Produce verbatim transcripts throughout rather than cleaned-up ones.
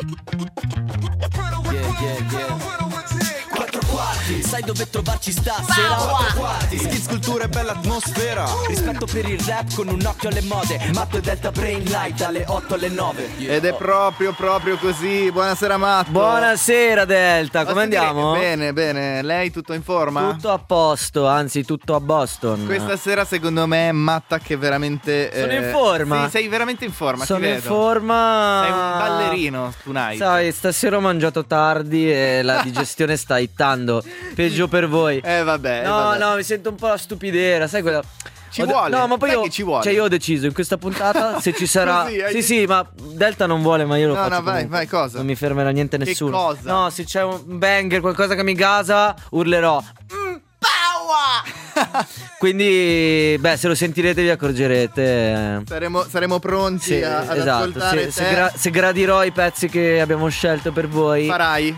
Yeah, yeah, yeah. Quattro quarti, sai dove trovarci stasera? Quattro quarti, skills, cultura e bella atmosfera. Rispetto per il rap con un occhio alle mode. Matto e Delta Brain Light dalle otto alle nove. Yeah. Ed è proprio proprio così. Buonasera Matto. Buonasera Delta, come andiamo? Bene, bene. Lei tutto in forma? Tutto a posto, anzi tutto a Boston. Questa sera secondo me è Matta che veramente Sono eh, in forma. Sì, sei veramente in forma. Sono ti in vedo. forma. Sei un ballerino tonight. Sai, stasera ho mangiato tardi e la digestione sta ittando. Peggio per voi. Eh vabbè. No, eh, vabbè. no, mi sento un po' la stupidera, sai quella. Ci Ho de- vuole. No, ma poi Sai io, che ci vuole. Cioè io ho deciso in questa puntata se ci sarà. Così, hai sì, detto- sì, ma Delta non vuole, ma io lo No, faccio. no, vai, comunque. vai, cosa? Non mi fermerà niente Che nessuno. cosa? No, se c'è un banger, qualcosa che mi gasa, urlerò. Mm, power! Quindi, beh, se lo sentirete vi accorgerete. Saremo, saremo pronti Sì, a, ad esatto. ascoltare Se, te. se, gra- se gradirò i pezzi che abbiamo scelto per voi. Farai.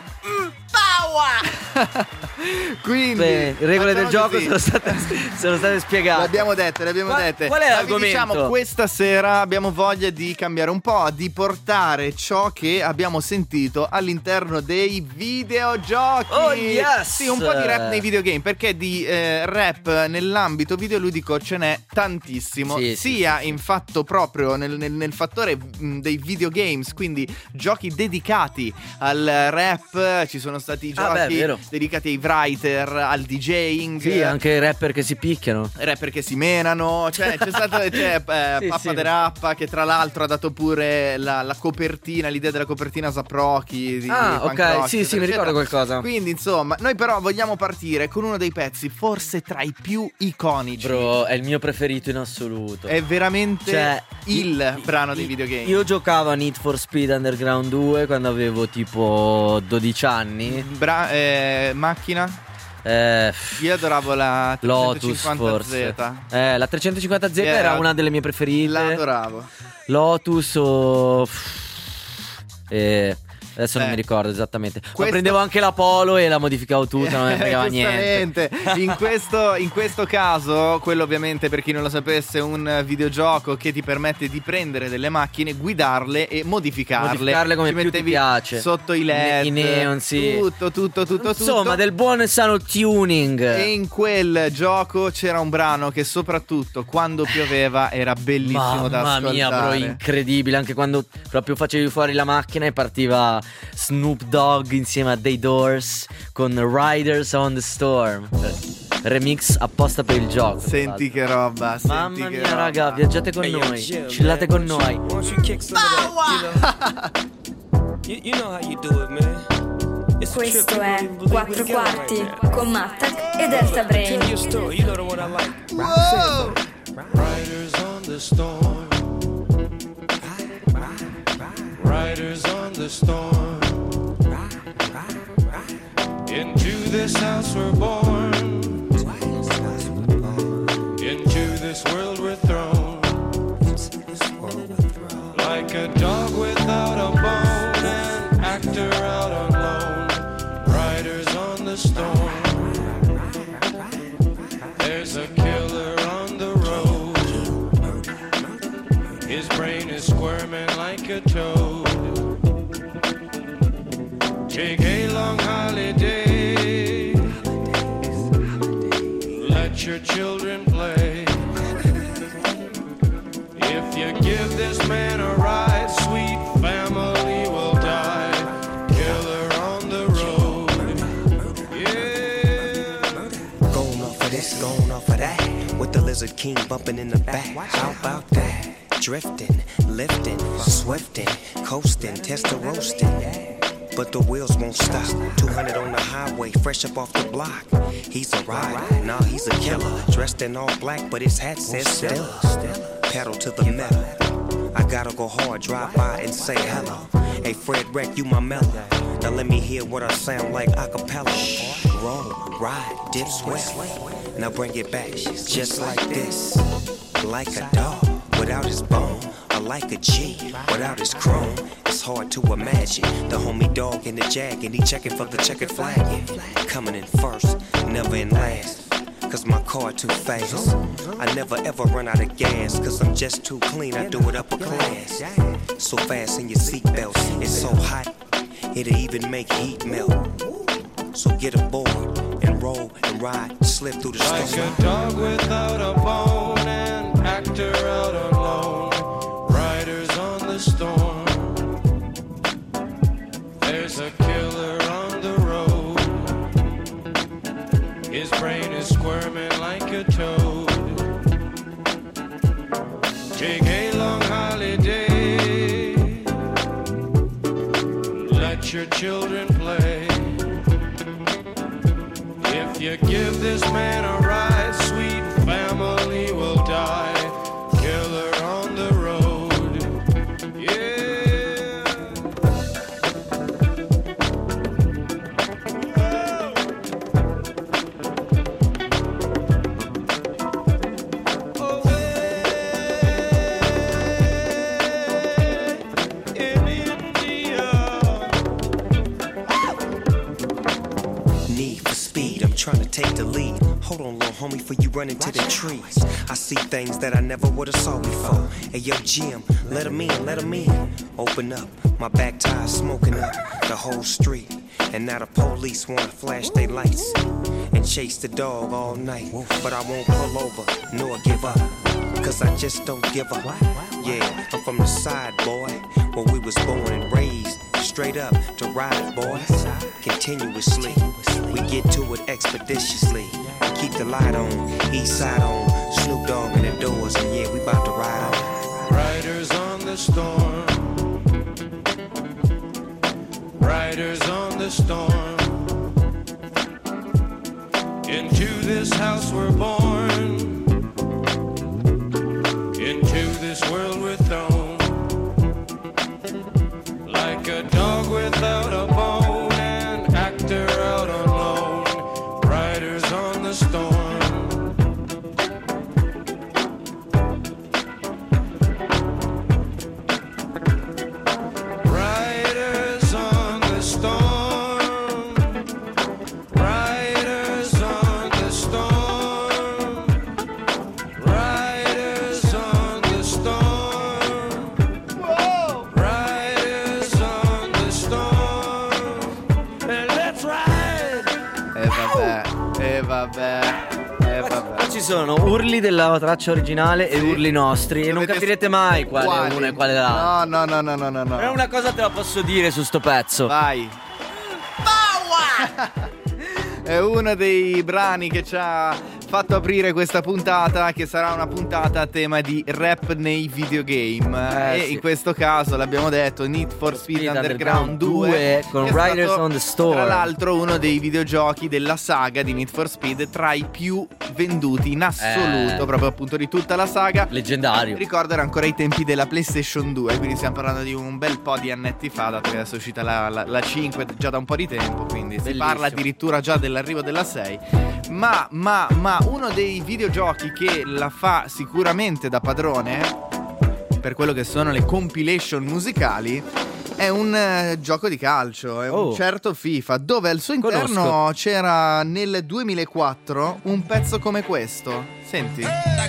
Quindi Beh, le regole del facciamo gioco così. sono state, sono state spiegate. Le abbiamo dette, le abbiamo Qual- dette. qual è Ma vi l'argomento? diciamo, questa sera abbiamo voglia di cambiare un po', di portare ciò che abbiamo sentito all'interno dei videogiochi. Oh, yes! Sì, un po' di rap nei videogame, perché di eh, rap nell'ambito videoludico ce n'è tantissimo. Sì, sì, sia in fatto proprio nel, nel, nel fattore mh, dei videogames, quindi giochi dedicati al rap. Ci sono stati Ah, beh, giochi vero. dedicati ai writer, al DJing. Sì, anche i rapper che si picchiano. Rapper che si menano, cioè c'è stato c'è, eh, Sì, Pappa sì. de Rappa che tra l'altro ha dato pure la, la copertina, l'idea della copertina a Zaprocchi di Ah, Punk ok, Rock, sì, sì, eccetera, mi ricordo eccetera. qualcosa. Quindi insomma, noi però vogliamo partire con uno dei pezzi forse tra i più iconici. Bro, è il mio preferito in assoluto. È veramente Cioè, il i- brano i- dei videogame. Io giocavo a Need for Speed Underground due quando avevo tipo dodici anni. Bra- eh, macchina? Eh, Io adoravo la Lotus trecentocinquanta forse. Z. Eh, la trecentocinquanta Z Yeah, era una delle mie La preferite. adoravo. Lotus o eh, adesso non Eh. mi ricordo esattamente. Ma Questo- prendevo anche la Polo e la modificavo tutta, non mi fregava niente. Giustamente. In questo, in questo caso, quello ovviamente per chi non lo sapesse è un videogioco che ti permette di prendere delle macchine, guidarle e modificarle. Modificarle come Ci più ti mettevi piace. sotto i L E D, I neon, sì. Tutto, tutto, tutto, Insomma, tutto. del buon e sano tuning. E in quel gioco c'era un brano che soprattutto quando pioveva era bellissimo da Mamma ascoltare. mia, bro, incredibile. Anche quando proprio facevi fuori la macchina e partiva Snoop Dogg insieme a The Doors con Riders on the Storm. Remix apposta per il gioco. Senti che roba, senti Mamma che mia, roba. raga, viaggiate con noi. Chillate con noi. You, you know how you do it, man. It's a trip, Questo you è won't even believe quattro we got right quarti now. con Mattac e Delta Tell Brain. you a story, you know the one I like. Whoa! Riders on the storm. Riders on the storm. Into this house we're born. Into this world we're thrown. Like a dog without a bone, an actor out on loan. Riders on the storm. There's a killer on the road. His brain is squirming like a toad. Take a long holiday. Let your children play. If you give this man a ride, sweet family will die. Killer on the road. Yeah. Going off of this, going off of that. With the Lizard King bumping in the back. How about that? Drifting, lifting, swifting, coasting, tester roasting. But the wheels won't stop. two hundred on the highway, fresh up off the block. He's a rider, nah, he's a killer. Dressed in all black, but his hat says Stella. Pedal to the metal. I gotta go hard, drive by and say hello. Hey Fred Wreck, you my mellow. Now let me hear what I sound like a cappella. Roll, ride, dip, sweat. Now bring it back, just like this. Like a dog without his bone. Or like a G without his chrome. It's hard to imagine the homie dog in the jag and he checking for the checkered flag. Coming in first, never in last. cause my car too fast. I never ever run out of gas, cause I'm just too clean, I do it upper class. So fast in your seatbelts, it's so hot, it'll even make heat melt. So get aboard and roll and ride, slip through the Like storm. a dog without a bone, an actor out alone, riders on the storm. There's a killer on the road, his brain is squirming like a toad. Take a long holiday, let your children play. If you give this man a ride, sweet family will die. Killer on the road, yeah. Away in India. Need for speed, I'm trying to take the lead. Hold on, little homie, before you run into the trees. I see things that I never would've saw before. Hey, yo, Jim, let him in, let him in. Open up, my back tire smoking up the whole street. And now the police wanna flash their lights and chase the dog all night. But I won't pull over, nor give up, cause I just don't give up. Yeah, I'm from the side, boy, where we was born and raised. Straight up to ride, boys, continuously. We get to it expeditiously. Keep the light on, east side on. Snoop Dogg in the doors, and yeah, we bout to ride on. Riders on the storm, riders on the storm. Into this house we're born, into this world we're thrown. Like a dog without a bone, an actor out on loan. Riders on the storm. Riders on the storm. Riders on the storm. Riders on the storm. Riders on the storm. And let's ride. E vabbè, e vabbè, e vabbè. Qua ci sono urli della traccia originale e Sì. urli nostri e non Dovete- capirete mai quale Quali? è uno e quale è l'altro. No, no, no, no, no, no, Però no. una cosa te la posso dire su sto pezzo. Vai. È uno dei brani che ci ha fatto aprire questa puntata, che sarà una puntata a tema di rap nei videogame. Eh, e sì. in questo caso l'abbiamo detto, Need for Speed, Speed Underground Underground due due con che è Riders stato, on the Storm. tra l'altro, uno dei videogiochi della saga di Need for Speed tra i più venduti in assoluto, Eh. proprio appunto di tutta la saga. Leggendario. Ricordo era ancora i tempi della PlayStation due, quindi stiamo parlando di un bel po' di annetti fa, dato che adesso è uscita la, la, la cinque già da un po' di tempo, quindi si Bellissimo. parla addirittura già dell'arrivo della sei. Ma, ma, ma uno dei videogiochi che la fa sicuramente da padrone per quello che sono le compilation musicali è un eh, gioco di calcio, è un Oh. certo FIFA, dove al suo interno Conosco. c'era nel duemilaquattro un pezzo come questo. Senti.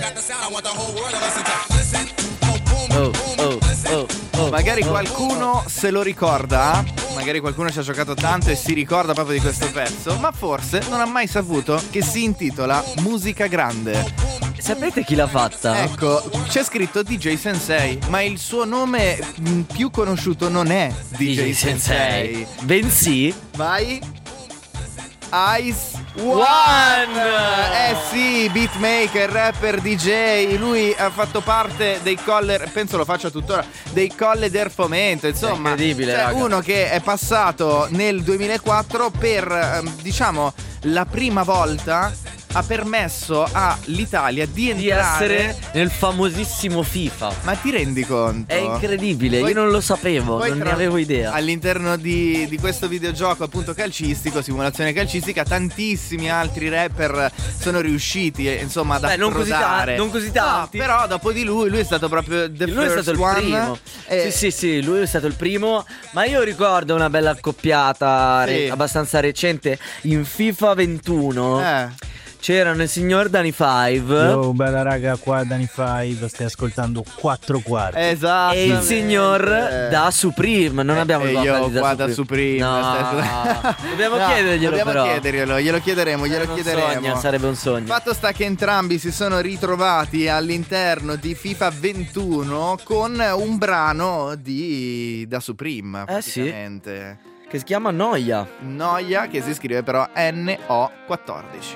Oh, oh, oh, oh. Magari qualcuno se lo ricorda, magari qualcuno ci ha giocato tanto e si ricorda proprio di questo pezzo, ma forse non ha mai saputo che si intitola Musica Grande. Sapete chi l'ha fatta? Ecco, c'è scritto D J Sensei, ma il suo nome mh, più conosciuto non è D J, Sensei. Bensì Vai. Ice One. Eh sì, beatmaker, rapper, D J. Lui ha fatto parte dei Coller, penso lo faccia tuttora, dei Colle del Fomento. Insomma, È incredibile, c'è raga. uno che è passato nel duemilaquattro per, ehm, diciamo, la prima volta ha permesso all'Italia di di entrare. essere nel famosissimo FIFA. Ma ti rendi conto? È incredibile, Poi- io non lo sapevo, poi non ne tra- avevo idea. All'interno di, di questo videogioco appunto calcistico, simulazione calcistica, tantissimi altri rapper sono riusciti eh, insomma ad Beh, non così ta- approdare. non così No, tanti. però dopo di lui, lui è stato proprio the Lui è first stato il one. primo. Eh, Sì, sì, sì, lui è stato il primo. Ma io ricordo una bella accoppiata Sì. re- abbastanza recente in FIFA ventuno. eh. C'erano il signor Danny Five. Yo, bella raga, qua Danny Five, stai ascoltando quattro quarti. Esatto. E il signor Da Supreme. Non abbiamo e il vocal io di Da qua Supreme. Da Supreme. No. Dobbiamo No, chiederglielo dobbiamo però. chiederglielo, glielo chiederemo, glielo Sarebbe un chiederemo. sogno, sarebbe un sogno. Fatto sta che entrambi si sono ritrovati all'interno di FIFA ventuno con un brano di Da Supreme, Eh sì. praticamente. Che si chiama Noia. Noia, che si scrive però N O quattordici.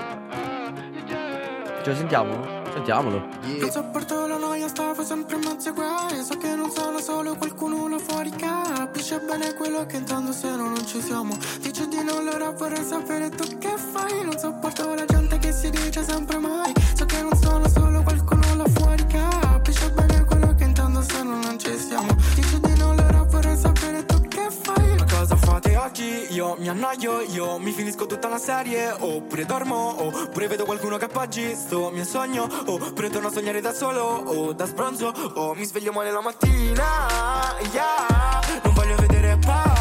Ce lo sentiamo? Sentiamolo. Non sopporto la noia, stavo sempre in mezzo ai guai. So che non sono solo qualcuno là fuori, capisce bene quello che intendo se no non ci siamo. Dici di no, allora vorrei sapere tu che fai. Non sopporto la gente che si dice sempre mai. So che non sono solo qualcuno là fuori, capisce bene quello che intendo se no non ci siamo. Dici di no, allora vorrei sapere tu che fai. Ma cosa fate oggi? Io mi annoio, io mi finisco tutta la serie. Oppure dormo, oppure vedo qualcuno che appoggi sto mio sogno. Oppure torno a sognare da solo o da sbronzo. O mi sveglio male la mattina, yeah. Non voglio vedere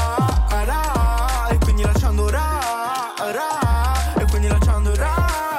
para. E quindi lasciando ra, ra. E quindi lasciando ra,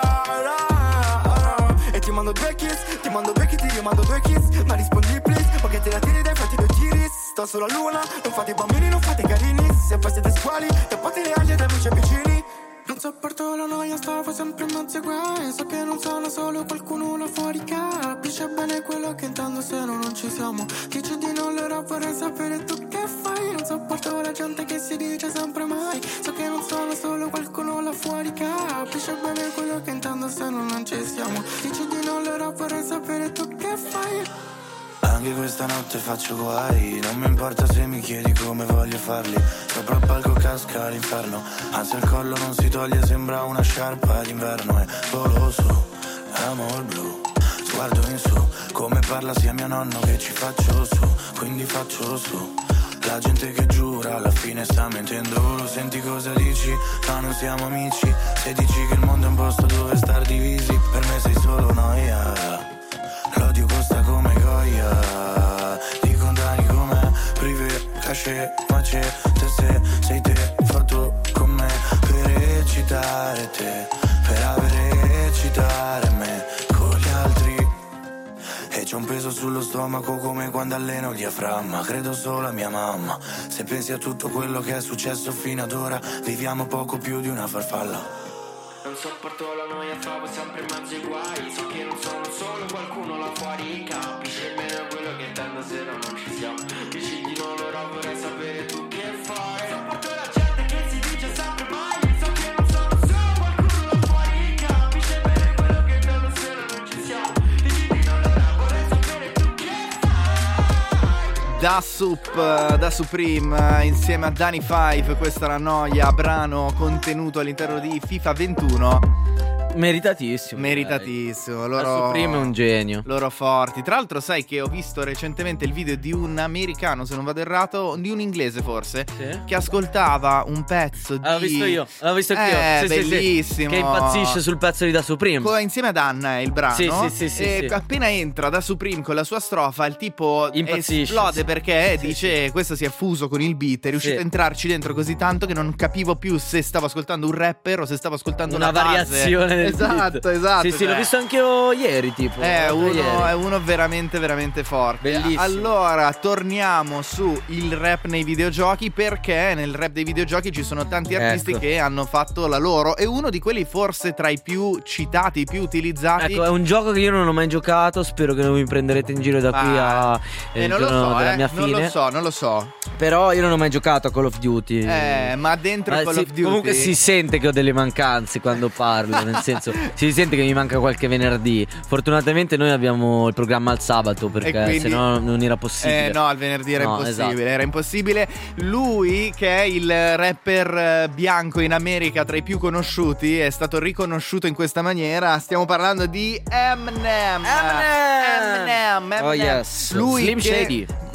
ra, ra. E ti mando due kiss, ti mando due kiss, ti mando due kiss. Ma rispondi please, o che te la tiri dai fatti due tiri. Sto sulla luna, non fate i bambini, non fate i carini. Se poi siete squali, tappate le ali da amici e vicini. Non sopporto la noia, stavo sempre in mezzo ai guai. So che non sono solo qualcuno là fuori, capisce bene quello che intendo se no non ci siamo. Dici di no, allora vorrei sapere tu che fai. Non sopporto la gente che si dice sempre mai. So che non sono solo qualcuno là fuori, capisce bene quello che intendo se no non ci siamo. Dici di no, allora vorrei sapere tu che fai. Anche questa notte faccio guai. Non mi importa se mi chiedi come voglio farli. Sopra il palco casca l'inferno. Anzi il collo non si toglie, sembra una sciarpa d'inverno. E volo su, amo il blu. Sguardo in su, come parla sia mio nonno che ci faccio su. Quindi faccio su. La gente che giura alla fine sta mentendo. Lo senti cosa dici? Ma non siamo amici. Se dici che il mondo è un posto dove star divisi, per me sei solo noia. L'odio costa come goia. Di contani come prive, cachet, ma c'è te se sei te fatto con me. Per eccitare te, per avere eccitare me con gli altri. E c'ho un peso sullo stomaco come quando alleno il diaframma. Credo solo a mia mamma. Se pensi a tutto quello che è successo fino ad ora, viviamo poco più di una farfalla. Non sopporto la noia, stavo sempre in mezzo ai guai. So che non sono solo qualcuno là fuori, capisce bene quello che intendo se no non ci siamo. Dici di no, allora vorrei sapere tu che fai. Sopporto la gente che si dice sempre mai. So che non sono solo qualcuno là fuori, capisce bene quello che intendo se no non ci siamo. Dici di no, allora vorrei sapere tu che fai. Da Sup, Da Supreme insieme a Danny Five. Questa è la noia, brano contenuto all'interno di FIFA ventuno. Meritatissimo. Meritatissimo. Da Loro, Supreme è un genio. Loro forti. Tra l'altro sai che ho visto recentemente il video di un americano, se non vado errato, di un inglese forse, Sì. che ascoltava un pezzo di... Ah, l'ho visto io, l'ho visto anch'io. Eh, Sì, sì, sì. bellissimo. Che impazzisce sul pezzo di Da Supreme. Co- Insieme ad Anna è il brano. Sì, sì, sì, sì, E sì. appena entra Da Supreme con la sua strofa, il tipo Impazzisce, esplode sì. perché Sì, dice questo si è fuso con il beat, è riuscito Sì. a entrarci dentro così tanto che non capivo più se stavo ascoltando un rapper o se stavo ascoltando una, Una base. variazione del Esatto, beat. esatto. Sì, sì, cioè. l'ho visto anch'io ieri, tipo. È l'altro uno, ieri. è uno veramente veramente forte. Bellissimo. Allora torniamo su il rap nei videogiochi, perché nel rap dei videogiochi ci sono tanti artisti Ecco. che hanno fatto la loro, e uno di quelli forse tra i più citati, i più utilizzati. Ecco, è un gioco che io non ho mai giocato. Spero che non mi prenderete in giro da qui Ah, a eh, il non lo giorno so, della eh, mia non fine. lo so, non lo so. Però io non ho mai giocato a Call of Duty. Eh, ma dentro Ma Call si- of Duty Comunque si sente che ho delle mancanze quando parlo. Nel senso, si sente che mi manca qualche venerdì. Fortunatamente noi abbiamo il programma al sabato, perché quindi- se no non era possibile. Eh no, il venerdì era No, impossibile, esatto. era impossibile. Lui, che è il rapper eh, bianco in America tra i più conosciuti, è stato riconosciuto in questa maniera. Stiamo parlando di Eminem. Eminem! Eminem, Eminem. Oh, yes. Lui Slim che- Shady.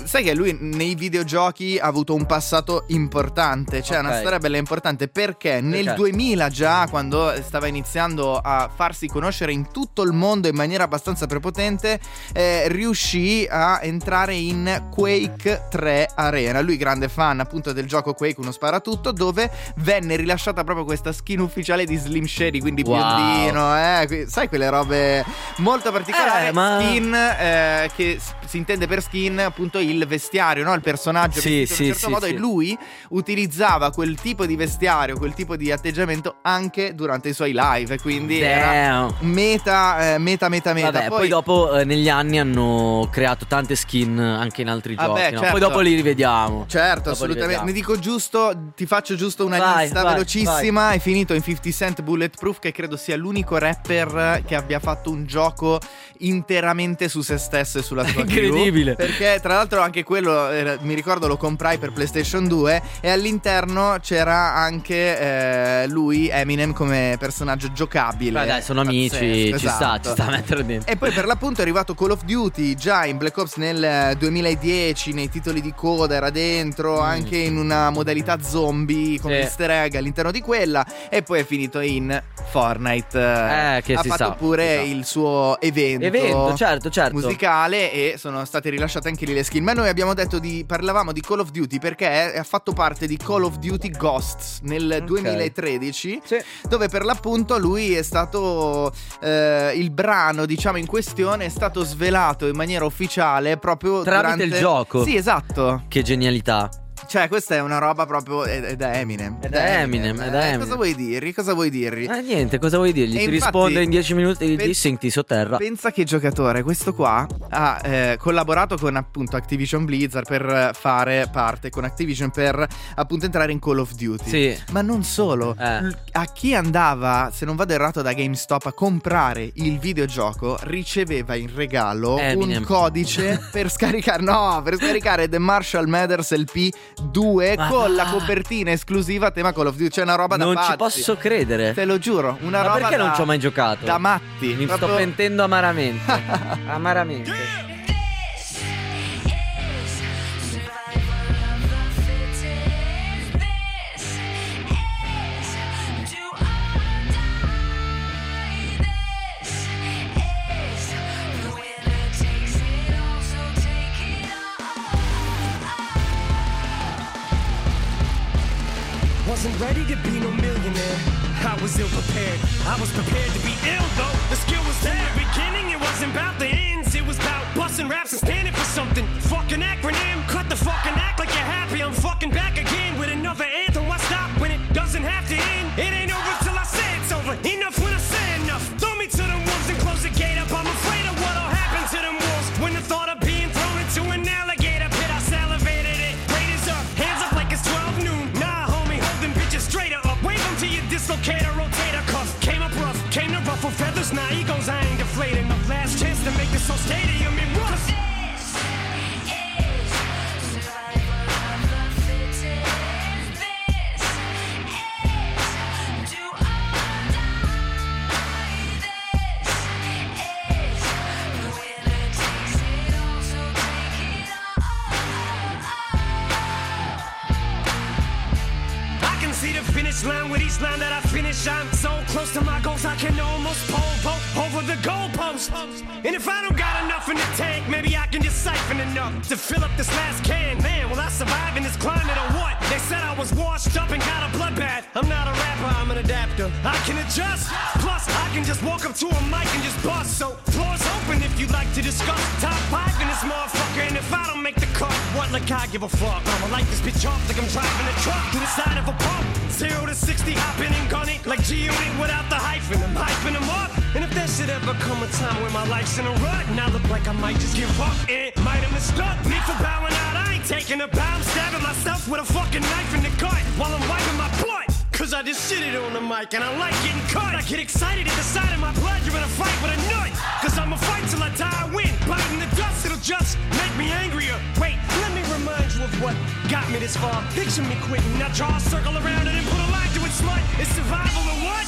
sai che lui nei videogiochi ha avuto un passato importante, cioè Ok. una storia bella importante, perché nel Perché? duemila già, quando stava iniziando a farsi conoscere in tutto il mondo in maniera abbastanza prepotente, eh, riuscì a entrare in Quake tre Arena. Lui grande fan appunto del gioco Quake, uno sparatutto, dove venne rilasciata proprio questa skin ufficiale di Slim Shady, quindi Wow. biondino, eh, que- sai quelle robe molto particolari. Eh, ma- Skin eh, che s- si intende per skin appunto il vestiario, no? Il personaggio Sì, vestito in sì, un certo sì, modo, sì. e lui utilizzava quel tipo di vestiario, quel tipo di atteggiamento anche durante i suoi live, e quindi era Damn. meta, eh, meta, meta, meta. Vabbè, poi, dopo eh, negli anni hanno creato tante skin anche in altri Vabbè, giochi, no? certo. Poi dopo li rivediamo. Certo, Dopo assolutamente. rivediamo. Ne dico giusto, ti faccio giusto una Vai, lista vai, velocissima. È finito in fifty Cent Bulletproof, che credo sia l'unico rapper che abbia fatto un gioco interamente su se stesso e sulla sua crew. Incredibile. Perché tra l'altro anche quello, eh, mi ricordo, lo comprai per PlayStation due, e all'interno c'era anche eh, lui, Eminem, come personaggio giocabile. Beh, dai, sono amici, Pazzesco, ci sta, esatto. ci sta a mettere dentro. E poi per l'appunto è arrivato Call of Duty, già in Black Ops nel eh, duemiladieci, nei titoli di coda era dentro, anche in una modalità zombie con Sì. easter egg all'interno di quella, e poi è finito in Fortnite. Eh, che ha si fatto sa, pure si sa. il suo evento, Evento, certo, certo. musicale, e sono state rilasciate anche lì le skin. Ma noi abbiamo detto di parlavamo di Call of Duty perché ha fatto parte di Call of Duty Ghosts nel Ok. duemilatredici, Sì. dove per l'appunto lui è stato eh, il brano, diciamo, in questione è stato svelato in maniera ufficiale proprio Tramite durante il gioco. Sì, esatto. Che genialità. Cioè, questa è una roba proprio. È, è da Eminem. È da Eminem, è da Eh, Eminem. Cosa vuoi dirgli? Cosa vuoi dirgli? Eh niente, cosa vuoi dirgli? E Ti infatti- risponde in dieci minuti di Pen- dissing, ti sotterra. Pensa che giocatore, questo qua ha eh, collaborato con appunto Activision Blizzard per eh, fare parte con Activision per appunto entrare in Call of Duty. Sì. Ma non solo, Eh. L- a chi andava, se non vado errato, da GameStop a comprare il videogioco, riceveva in regalo Eminem. un codice per scaricare, no, per scaricare The Marshall Mathers L P due Ma con la va. copertina esclusiva a tema Call of Duty. C'è una roba da Non pazzi. ci posso credere. Te lo giuro, una Ma roba perché da, non ci ho mai giocato? da matti. Mi proprio- sto pentendo amaramente. Amaramente. Wasn't ready to be no millionaire. I was ill prepared. I was prepared to be ill though. The skill was there. In the beginning, it wasn't about the ends. It was about busting raps and standing for something. Fucking acronym. Cut the fucking act like you're happy. I'm fucking back again with another anthem. Why stop when it doesn't have to end? It ain't over till I say it's over. Enough when I say enough. Throw me to the wolves and close the gate up. I'm afraid of what'll happen to them wolves when the thought of being thrown into an alligator pit. I salivated it. Raiders up. Hands up like it's twelve noon. Nah, homie, hold them bitches straighter up. Wave them to your dislocator, rotator cuff. Came up rough, came to ruffle feathers. Now egos, I ain't deflated enough. Last chance to make this whole stadium in rust. I can see the finish line with each line that I finish. I'm so close to my goals, I can almost pole vote over the goalpost. And if I don't got enough in the tank, maybe I can just siphon enough to fill up this last can. Man, will I survive in this climate or what? They said I was washed up and got a bloodbath. I'm not a rapper, I'm an adapter. I can adjust. Plus, I can just walk up to a mic and just bust. So, floor's open if you'd like to discuss. Top five in this motherfucker, and if I don't make the cut, what like I give a fuck? I'ma light this bitch off like I'm driving a truck through the side of a pump. Zero to sixty, hopping and gunning like G-Unit without the hyphen. I'm hyping them up. And if there should ever come a time where my life's in a rut, and I look like I might just give up, it might have mistook me for bowing out. I ain't taking a bow, I'm stabbing myself with a fucking knife in the gut while I'm wiping my butt. Cause I just shit it on the mic and I like getting cut. I get excited at the sight of my blood. You're in a fight with a nut. Cause I'ma fight till I die, I win. Biting the dust, it'll just make me angrier. Wait, let me remind you of what got me this far. Picture me quitting, now draw a circle around it and put a line to it, slut. It's survival or what?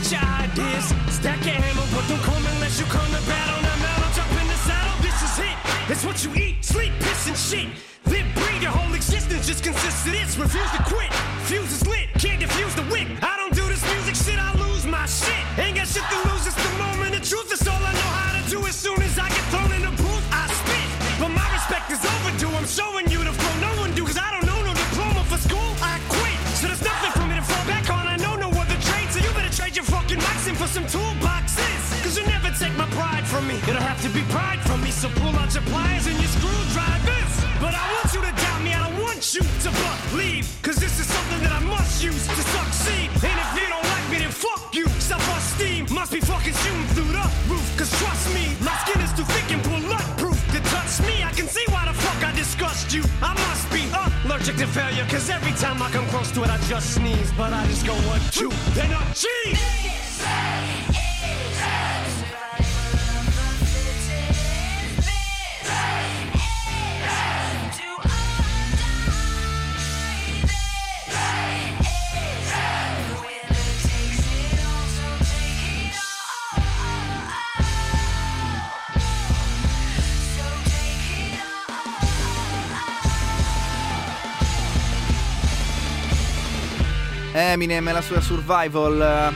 your ideas, stack your ammo, but don't come unless you come to battle. Now, now, don't jump in the saddle, this is it. It's what you eat, sleep, piss, and shit. Live, breathe, your whole existence just consists of this. Refuse to quit, fuse is lit, can't defuse the wick. I don't do this music shit, I lose my shit. Ain't got shit to lose, it's the moment of truth. It's all I know how to do. As soon as I get thrown in the booth, I spit. But my respect is overdue, I'm showing you the flow no one do. Cause I don't know no diploma for school, I quit. So there's nothing for me to fall back on, I know no other trade. So you better trade your fucking mics in for some toolboxes. Cause you'll never take my pride from me. It'll have to be pride from me. So pull out your pliers and your screwdrivers. But I want you to doubt me, I don't want you to believe. Cause this is something that I must use to succeed. And if you don't like me, then fuck you. Self-esteem must be fucking shooting through the roof. Cause trust me, my skin is too thick and bulletproof to touch me. I can see why the fuck I disgust you. I must be allergic to failure. Cause every time I come close to it, I just sneeze. But I just go one, two, then a cheese. Eminem e la sua survival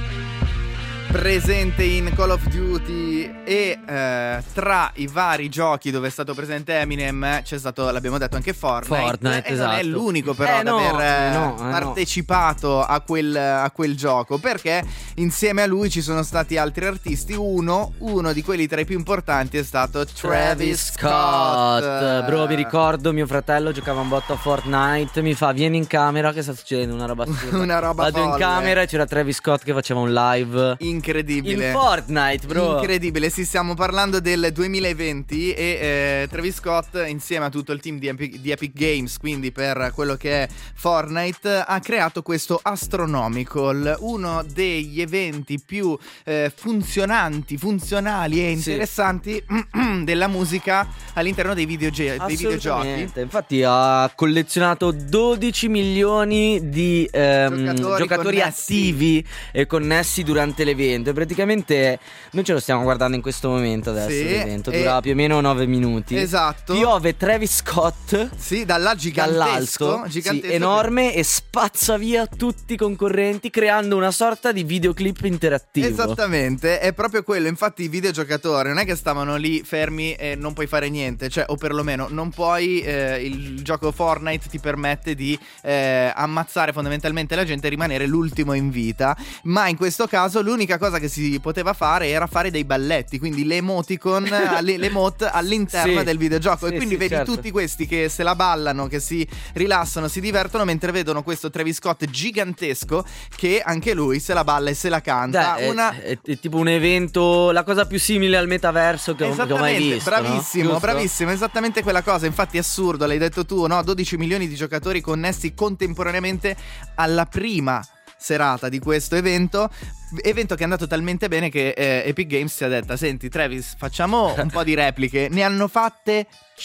presente in Call of Duty e eh, tra i vari giochi dove è stato presente Eminem c'è stato, l'abbiamo detto, anche Fortnite, Fortnite e esatto. non è l'unico però eh, ad no, aver eh, no, eh, partecipato no. a, quel, a quel gioco, perché insieme a lui ci sono stati altri artisti. Uno, uno di quelli tra i più importanti è stato Travis Scott. Scott. Bro, mi ricordo mio fratello giocava un botto a Fortnite, mi fa vieni in camera che sta succedendo una roba assurda. Una roba Vado folle. in camera e c'era Travis Scott che faceva un live incredibile in Fortnite, bro. Incredibile, sì, stiamo parlando del duemilaventi e eh, Travis Scott insieme a tutto il team di Epic, di Epic Games, quindi per quello che è Fortnite, ha creato questo Astronomical, uno degli eventi più eh, funzionanti, funzionali e interessanti sì. della musica all'interno dei, videoge- dei videogiochi. Infatti ha collezionato dodici milioni di ehm, giocatori, giocatori attivi e connessi durante l'evento. Praticamente noi ce lo stiamo guardando in questo momento adesso. Sì, l'evento dura più o meno nove minuti. Esatto. Piove Travis Scott. Sì, dalla gigantesco, dall'alto, gigantesco sì, enorme, e spazza via tutti i concorrenti creando una sorta di videoclip interattivo. Esattamente, è proprio quello. Infatti i videogiocatori non è che stavano lì fermi e non puoi fare niente, cioè, o perlomeno non puoi, eh, il gioco Fortnite ti permette di eh, ammazzare fondamentalmente la gente e rimanere l'ultimo in vita, ma in questo caso l'unica cosa che si poteva fare era fare dei balletti, quindi le emoticon, le, le emote all'interno sì, del videogioco, sì, e quindi sì, vedi certo. tutti questi che se la ballano, che si rilassano, si divertono, mentre vedono questo Travis Scott gigantesco che anche lui se la balla e se la canta. Dai, una... è, è, è tipo un evento, la cosa più simile al metaverso che ho, che ho mai visto. Bravissimo, no? bravissimo, esattamente quella cosa. Infatti è assurdo, l'hai detto tu, no? dodici milioni di giocatori connessi contemporaneamente alla prima serata di questo evento. Evento che è andato talmente bene che eh, Epic Games si è detta: senti Travis, facciamo un po' di repliche. Ne hanno fatte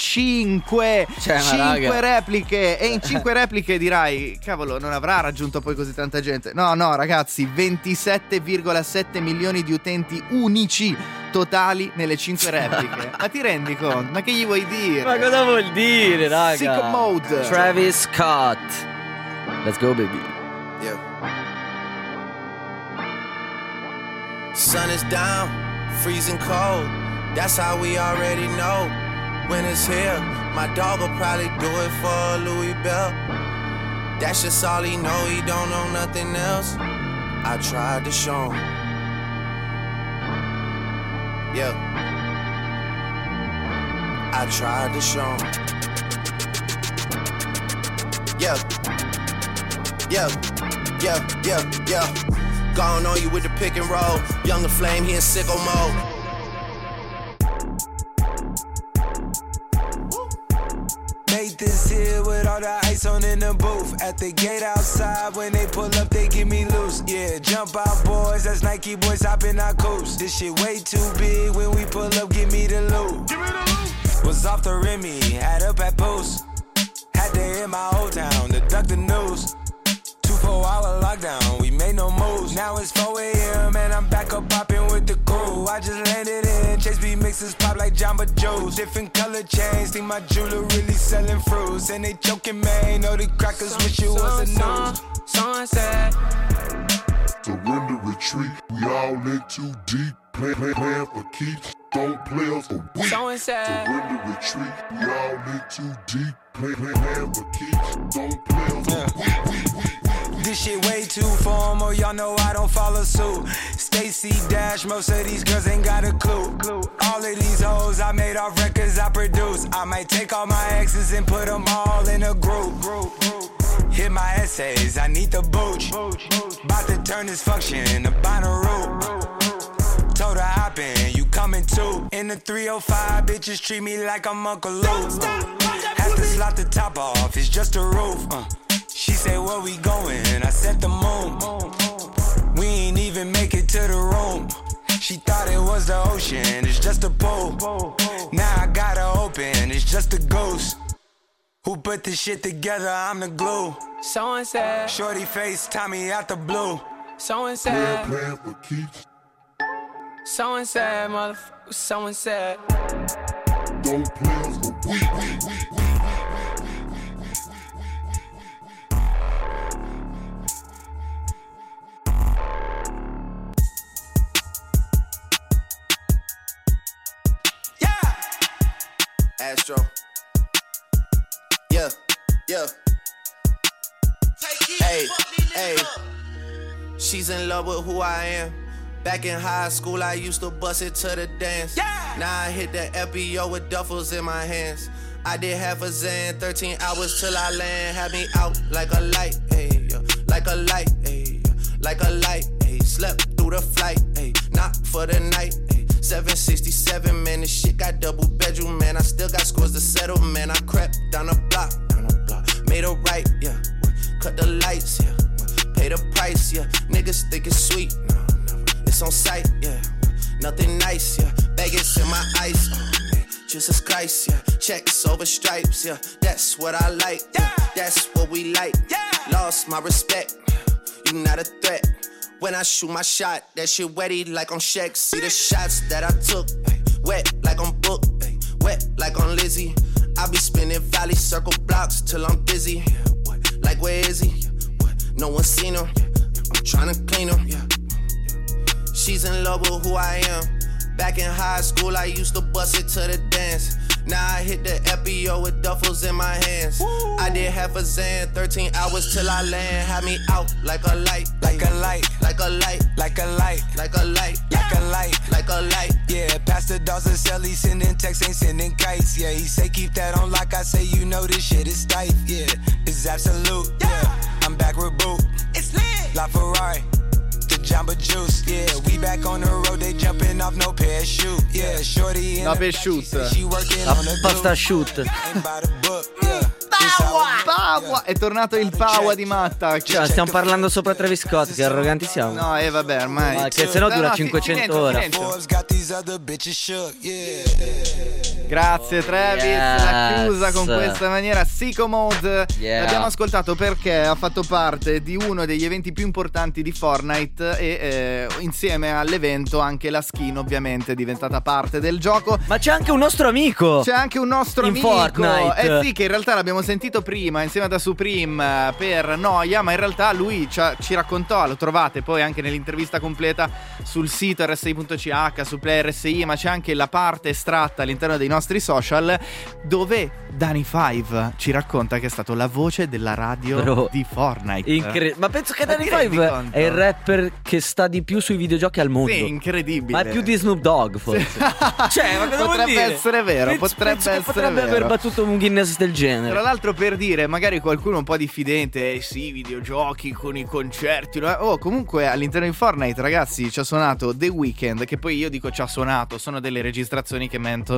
cinque cioè, cinque repliche. E in cinque repliche dirai: cavolo, non avrà raggiunto poi così tanta gente. No, no ragazzi, ventisette virgola sette milioni di utenti unici totali nelle cinque repliche. Ma ti rendi conto? Ma che gli vuoi dire? Ma cosa vuol dire, raga? Sicko mode. Travis Scott. Let's go, baby. Yeah. Sun is down, freezing cold. That's how we already know. Winter's here. My dog will probably do it for Louis Bell. That's just all he know. He don't know nothing else. I tried to show him. Yeah. I tried to show him. Yeah. Yeah. Yeah. Yeah. Yeah. Gone on you with the pick and roll. Younger flame, he in sicko mode. Made this here with all the ice on in the booth. At the gate outside, when they pull up, they give me loose. Yeah, jump out, boys. That's Nike boys hopping our coast. This shit way too big. When we pull up, give me the loot. Give me the loot. Was off the Remy, had up at post. Had to hit my old town to duck the news. Two four hour lockdown, we made no moves. Now it's four a.m. Jamba Joe's. Different color chains, think my jeweler really selling fruits. And they joking, man, know the crackers wish it was a news. Sunset. Surrender, retreat, we all in too deep. Play, play, plan for keeps, don't play us for weak. Surrender, retreat, we all in too deep. Play, play, plan for keeps, don't play us for weak. This shit way too formal, y'all know I don't follow suit. Stacy Dash, most of these girls ain't got a clue. All of these hoes I made off records I produce. I might take all my exes and put them all in a group. Hit my essays, I need the booch. About to turn this function into Bonnaroo. Told her hop in, you coming too. In the three oh five, bitches treat me like I'm Uncle Luke. Have to slot the top off, it's just a roof. Uh. She said, where we going? I said the moon. We ain't even make it to the room. She thought it was the ocean, it's just a pool. Now I gotta open, it's just a ghost. Who put this shit together? I'm the glue. So and said, shorty face, Tommy out the blue. So and said, plan for keeps. So and said, motherfucker, so and said. Don't play us for weak. Astro. Yeah, yeah. Hey, hey. She's in love with who I am. Back in high school, I used to bust it to the dance. Yeah. Now I hit the F B O with duffels in my hands. I did half a Zan, thirteen hours till I land. Had me out like a light, ayy, yeah. Like a light, ayy, yeah. Like a light, ayy. Slept through the flight, ayy. Not for the night, ayy. seven sixty-seven, man, this shit got double bedroom, man. I still got scores to settle, man. I crept down the block, down the block. Made a right, yeah. Cut the lights, yeah. Pay the price, yeah. Niggas think it's sweet, no, never. It's on sight, yeah. Nothing nice, yeah. Baggage in my ice, oh, man. Jesus Christ, yeah. Checks over stripes, yeah. That's what I like, yeah. That's what we like, yeah. Lost my respect, you not a threat. When I shoot my shot, that shit wetty like on Shaq. See the shots that I took, ay, wet like on Book, ay, wet like on Lizzie. I be spinning valley circle blocks till I'm busy. Yeah, what? Like where is he? Yeah, what? No one seen him. Yeah, I'm tryna clean him. Yeah, yeah. She's in love with who I am. Back in high school, I used to bust it to the dance. Now I hit the F B O with duffels in my hands. Woo. I did half a Zan, thirteen hours till I land. Had me out like a light, like a light, like a light, like a light, like a light, like a light, like a light. Yeah, Pastor Dawson sell, he sending texts, ain't sending kites. Yeah, he say keep that on like I say, you know this shit is tight. Yeah, it's absolute. Yeah, I'm back with Boot. It's lit. La Ferrari. Jamba Juice, yeah, we back on the road, they jumping off no parachute, yeah, shorty in no the parachute. She working on the pasta shoot. Paua! È tornato il Paua di Matta. Cioè, stiamo parlando sopra Travis Scott, che arroganti siamo. No, e eh, vabbè, ormai. Ma che se no dura no, cinquecento ore. Grazie Travis, yes. l'ha chiusa con questa maniera. Sicko Mode, yeah. L'abbiamo ascoltato perché ha fatto parte di uno degli eventi più importanti di Fortnite e eh, insieme all'evento anche la skin ovviamente è diventata parte del gioco. Ma c'è anche un nostro amico. C'è anche un nostro in amico Fortnite. Eh sì, che in realtà l'abbiamo sentito prima insieme da Supreme per Noia, ma in realtà lui ci raccontò, lo trovate poi anche nell'intervista completa sul sito R S I punto C H, su Play R S I, ma c'è anche la parte estratta all'interno dei nostri social dove Dani Five ci racconta che è stato la voce della radio Bro, di Fortnite. Incre- ma penso che Dani Five è il rapper che sta di più sui videogiochi al mondo. Sì, incredibile. Ma è più di Snoop Dogg forse. Cioè, ma cosa potrebbe vuol dire? essere vero, Penso, potrebbe penso essere potrebbe vero. aver battuto un Guinness del genere. Tra l'altro, per dire, magari qualcuno un po' diffidente, eh sì, videogiochi con i concerti. Oh, comunque all'interno di Fortnite, ragazzi, ci ha suonato The Weeknd, che poi io dico ci ha suonato, sono delle registrazioni che mentono in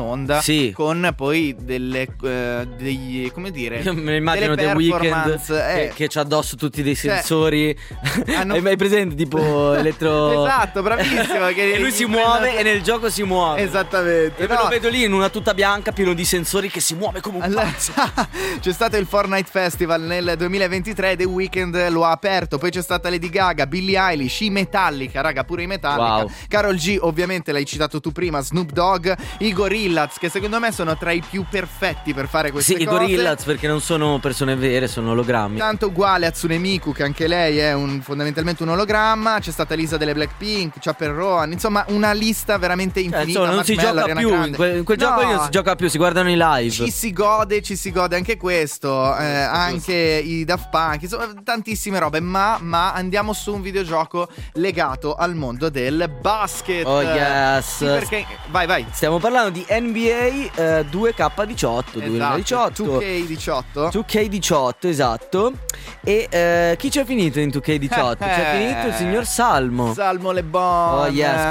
onda, sì. con poi delle uh, degli, come dire, io me immagino The Weeknd eh. che, che c'ha addosso tutti dei sensori, cioè, hanno... hai presente tipo elettro esatto, bravissimo che e lui si muove prende... e nel gioco si muove esattamente e no. lo vedo lì in una tuta bianca pieno di sensori che si muove come un allora, pazzo. C'è stato il Fortnite Festival nel duemilaventitré, The Weeknd lo ha aperto, poi c'è stata Lady Gaga, Billie Eilish, i Metallica, raga, pure i Metallica, wow. Karol G, ovviamente l'hai citato tu prima, Snoop Dogg, i Gorillaz, che secondo me sono tra i più perfetti per fare queste sì, cose. Sì, i Gorillaz, perché non sono persone vere, sono ologrammi. Tanto uguale a Hatsune Miku, che anche lei è un, fondamentalmente un ologramma. C'è stata Lisa delle Blackpink, Chappell Roan, insomma una lista veramente infinita. Eh, insomma, non si gioca Ariana più, Grande. in quel, in quel no, gioco lì non si gioca più, si guardano i live. Ci si gode, ci si gode anche questo, eh, anche i Daft Punk, insomma tantissime robe, ma, ma andiamo su un videogioco legato al mondo del basket. Oh yes. Sì, perché vai vai. Stiamo parlando di N B A eh, due K diciotto, esatto, duemiladiciotto. due K diciotto. due K diciotto, esatto. E eh, chi c'è finito in due K diciotto? Eh, c'è finito il signor Salmo. Salmo Le Bon. Oh yes,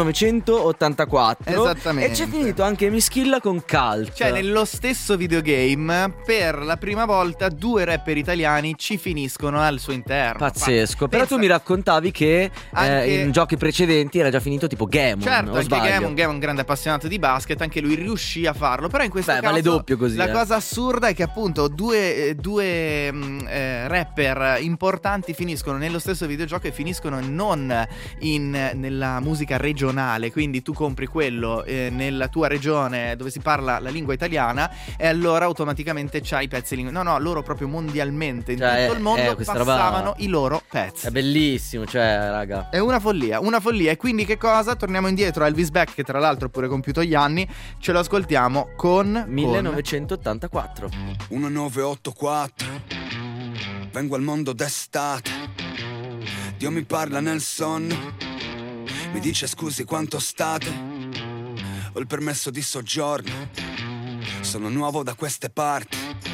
millenovecentottantaquattro. Esattamente. E c'è finito anche Mischilla con Cult. Cioè nello stesso videogame per la prima volta due rapper italiani ci finiscono al suo interno. Pazzesco. Però pensa... tu mi raccontavi che anche... eh, in giochi precedenti era già finito tipo Gamon. Certo, anche sbaglio? Gamon, Gamon, un grande appassionato di basket, anche lui riuscì a farlo. Però in questo Beh, caso vale doppio così. La eh. cosa assurda è che appunto due, due eh, rapper importanti finiscono nello stesso videogioco e finiscono non in, nella musica regionale. Quindi tu compri quello eh, nella tua regione dove si parla la lingua italiana e allora automaticamente c'hai i pezzi lingua. No, no, loro proprio mondialmente in cioè, tutto il mondo eh, passavano roba... i loro pezzi. È bellissimo, cioè, raga. È una follia, una follia. E quindi che cosa? Torniamo indietro a Elvis Beck, che tra l'altro ha pure compiuto gli anni. Ce lo ascoltiamo con millenovecentottantaquattro. millenovecentottantaquattro. Vengo al mondo d'estate. Dio mi parla nel sonno. Mi dice scusi quanto state. Ho il permesso di soggiorno. Sono nuovo da queste parti.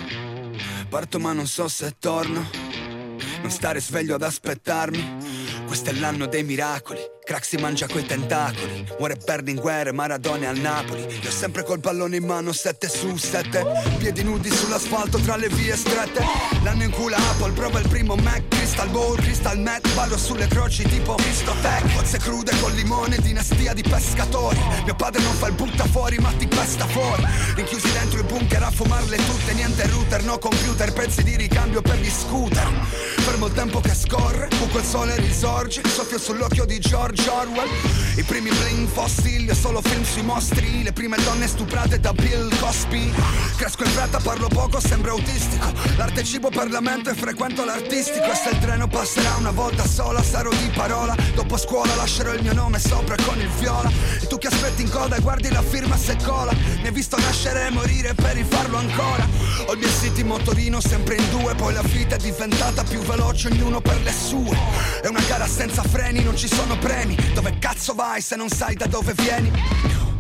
Parto ma non so se torno. Non stare sveglio ad aspettarmi. Questo è l'anno dei miracoli. Crack si mangia coi tentacoli. Muore Berlinguer, Maradona al Napoli. Io sempre col pallone in mano, sette su sette. Piedi nudi sull'asfalto tra le vie strette. L'anno in cui la Apple prova il primo Mac. Crystal Ball, Crystal Met. Ballo sulle croci tipo Cristotech. Cozze crude col limone, dinastia di pescatori. Mio padre non fa il butta fuori ma ti pesta fuori. Rinchiusi dentro i bunker a fumarle tutte. Niente router, no computer, pezzi di ricambio per gli scooter. Fermo il tempo che scorre, buco il sole risorge. Soffio sull'occhio di George Orwell. I primi bling fossili, solo film sui mostri. Le prime donne stuprate da Bill Cosby. Cresco in fretta, parlo poco, sembro autistico. L'arte è cibo per la mente e frequento l'artistico. E se il treno passerà una volta sola, sarò di parola. Dopo scuola lascerò il mio nome sopra con il viola. E tu che aspetti in coda e guardi la firma se cola. Mi hai visto nascere e morire per rifarlo ancora. Ho il mio city motorino sempre in due. Poi la vita è diventata più veloce, ognuno per le sue. È una gara senza freni, non ci sono premi. Dove cazzo vai se non sai da dove vieni? No,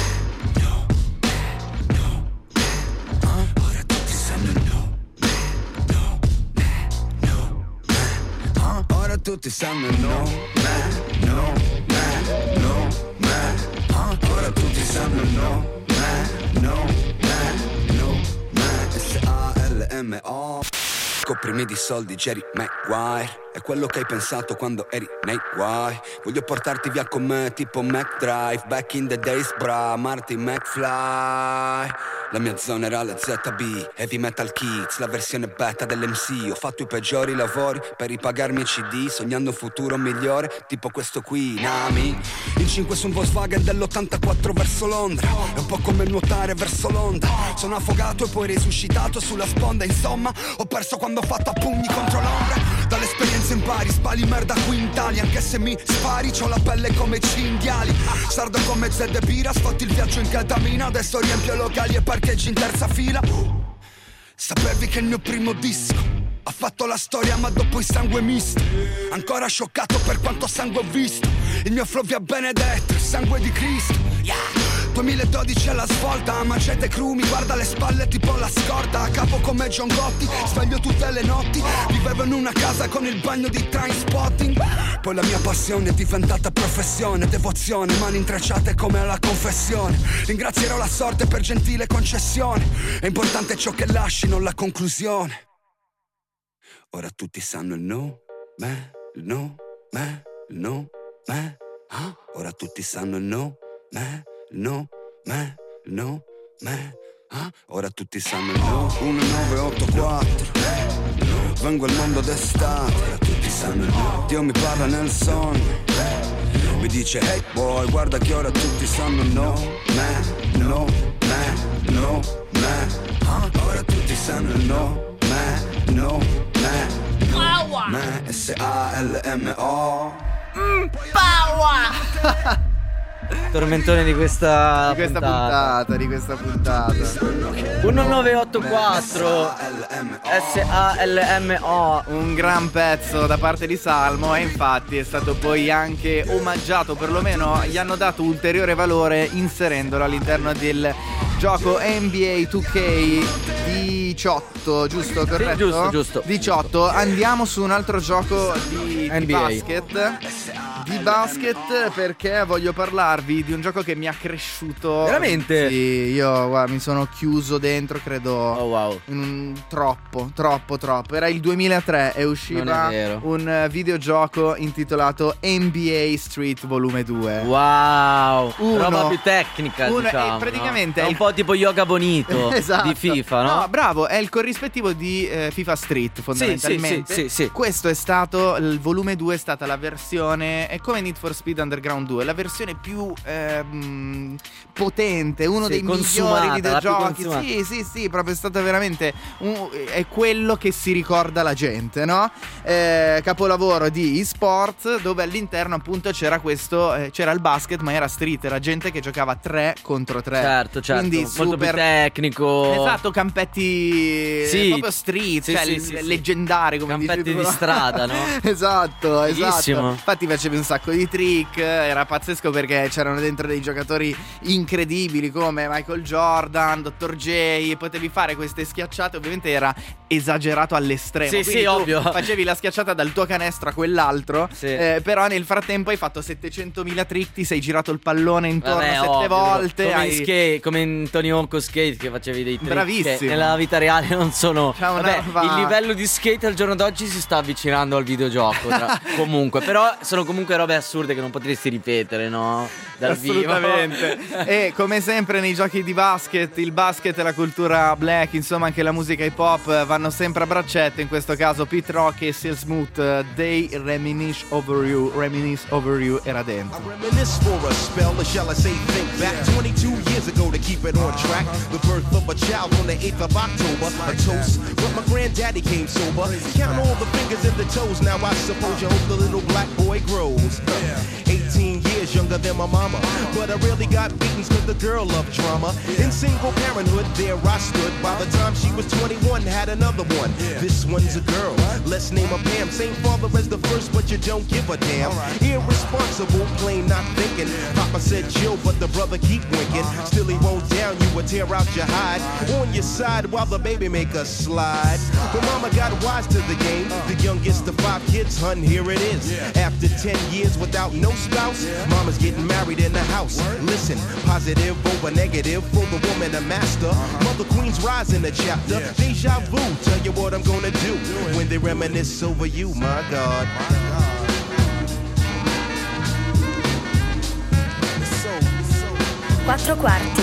no, no, no. Ora tutti sanno no, no, no, no. Ora tutti sanno no, no, no, no. Ora tutti sanno no, no, no, no. S A L M O. Coprimi di soldi Jerry Maguire. È quello che hai pensato quando eri nei guai. Voglio portarti via con me tipo McDrive. Back in the days bra, Marty McFly. La mia zona era la Z B, Heavy Metal Kids, la versione beta dell'M C. Ho fatto i peggiori lavori per ripagarmi i C D, sognando un futuro migliore, tipo questo qui, Nami. In cinque su un Volkswagen dell'ottantaquattro verso Londra. È un po' come nuotare verso l'onda. Sono affogato e poi risuscitato sulla sponda. Insomma, ho perso quando ho fatto a pugni contro l'ombra. Dall'esperienza impari, spali merda qui in Italia. Anche se mi spari, c'ho la pelle come cinghiali. Sardo come Zed e Bira, sfatti il viaggio in ketamina. Adesso riempio locali e parcheggi in terza fila. Sapevi che il mio primo disco ha fatto la storia ma dopo il sangue misto. Ancora scioccato per quanto sangue ho visto. Il mio flow vi ha benedetto, il sangue di Cristo, yeah. duemiladodici alla svolta, macete crumi, guarda le spalle tipo la scorta. A capo come John Gotti, sveglio tutte le notti. Vivevo in una casa con il bagno di Trainspotting. Poi la mia passione è diventata professione, devozione, mani intrecciate come alla confessione. Ringrazierò la sorte per gentile concessione. È importante ciò che lasci, non la conclusione. Ora tutti sanno il no, me, il no, me, il no, me. Ah? Ora tutti sanno il no, me, il no, me, il no, me. Ah? Ora tutti sanno il no. uno nove otto quattro. Vengo al mondo d'estate. Ora tutti sanno il no. Dio mi parla nel sonno. Mi dice hey boy, guarda che ora tutti sanno il no, me, no, me, no, me. Ah? Ora tutti sanno il no, me, no, me. Me, S A L M O. Mm, power! Tormentone di questa Di questa puntata. puntata, di questa puntata. uno nove otto quattro S A L M O. Un gran pezzo da parte di Salmo. E infatti è stato poi anche omaggiato, perlomeno gli hanno dato ulteriore valore inserendolo all'interno del gioco N B A due K diciotto, giusto? Corretto? Sì, giusto, giusto. diciotto. Andiamo su un altro gioco di, di N B A. basket. Di basket, perché voglio parlarvi di un gioco che mi ha cresciuto. Veramente? Sì, io guarda, mi sono chiuso dentro, credo. Oh wow. In un, troppo, troppo, troppo. Era il duemilatré e usciva Non è vero. un videogioco intitolato N B A Street Volume due. Wow. Uno. Roba più tecnica, Uno, diciamo, e praticamente no? È è un il- po' tipo Yoga Bonito Esatto. di FIFA, no? No, bravo, è il corrispettivo di eh, FIFA Street, fondamentalmente. sì, sì, sì, sì. Questo è stato, il volume due è stata la versione, è come Need for Speed Underground due, la versione più ehm, potente, uno Sì, dei consumata, migliori la più videogiochi. consumata. Sì, sì, sì, proprio è stato veramente un- è quello che si ricorda la gente, no? Eh, capolavoro di eSport, dove all'interno appunto c'era questo, eh, c'era il basket, ma era street, era gente che giocava tre contro tre. Certo, certo. Quindi molto super più tecnico. Esatto, campetti Sì. proprio street, Sì, cioè sì, l- sì, sì. leggendari come Campetti dici tu, di no? strada, no? Esatto, esatto. Fighissimo. Infatti facevi un sacco di trick, era pazzesco perché c'erano dentro dei giocatori incredibili come Michael Jordan, dottor J, potevi fare queste schiacciate, ovviamente era esagerato all'estremo. Sì, Quindi sì, tu ovvio. facevi la schiacciata dal tuo canestro a quell'altro, Sì. eh, però nel frattempo hai fatto settecentomila trick, ti sei girato il pallone intorno Vabbè, sette ovvio, volte. come, hai- in skate, come in Tony Hawk con Skate che facevi dei trick Bravissimo. che nella vita reale non sono. C'è una Vabbè, roba- il livello di skate al giorno d'oggi si sta avvicinando al videogioco tra- comunque, però sono comunque robe assurde che non potresti ripetere, no? Dal vivo. Assolutamente. E come sempre nei giochi di basket, il basket e la cultura black, insomma anche la musica hip hop vanno sempre a braccetto. In questo caso Pete Rock e Seal Smooth, They Reminisce Over You. Reminisce Over You era dentro. Reminisce for a spell, or shall I say think back twenty-two years ago to keep it on track. The birth of a child on the eighth of October, a toast, but my granddaddy came sober. Count all the fingers and the toes, now I suppose you hope the little black boy grows. eighteen years younger than my mama, but I really got beatings cause the girl loved drama. In single parenthood, there I stood. By the time she was twenty-one, had another one. This one's a girl, let's name her Pam. Same father as the first, but you don't give a damn. Irresponsible, plain not thinking. Papa said chill, but the brother keep winking. Still he won't down you or tear out your hide. On your side while the baby make a slide. But mama got wise to the game. The youngest of five kids, hun, here it is. After ten years without no spouse, mama's getting married in the house. Listen, positive over negative for the woman a master. Mother Queen's rise in the chapter. Deja vu, tell you what I'm gonna do when they reminisce over you, my God. Quattro quarti.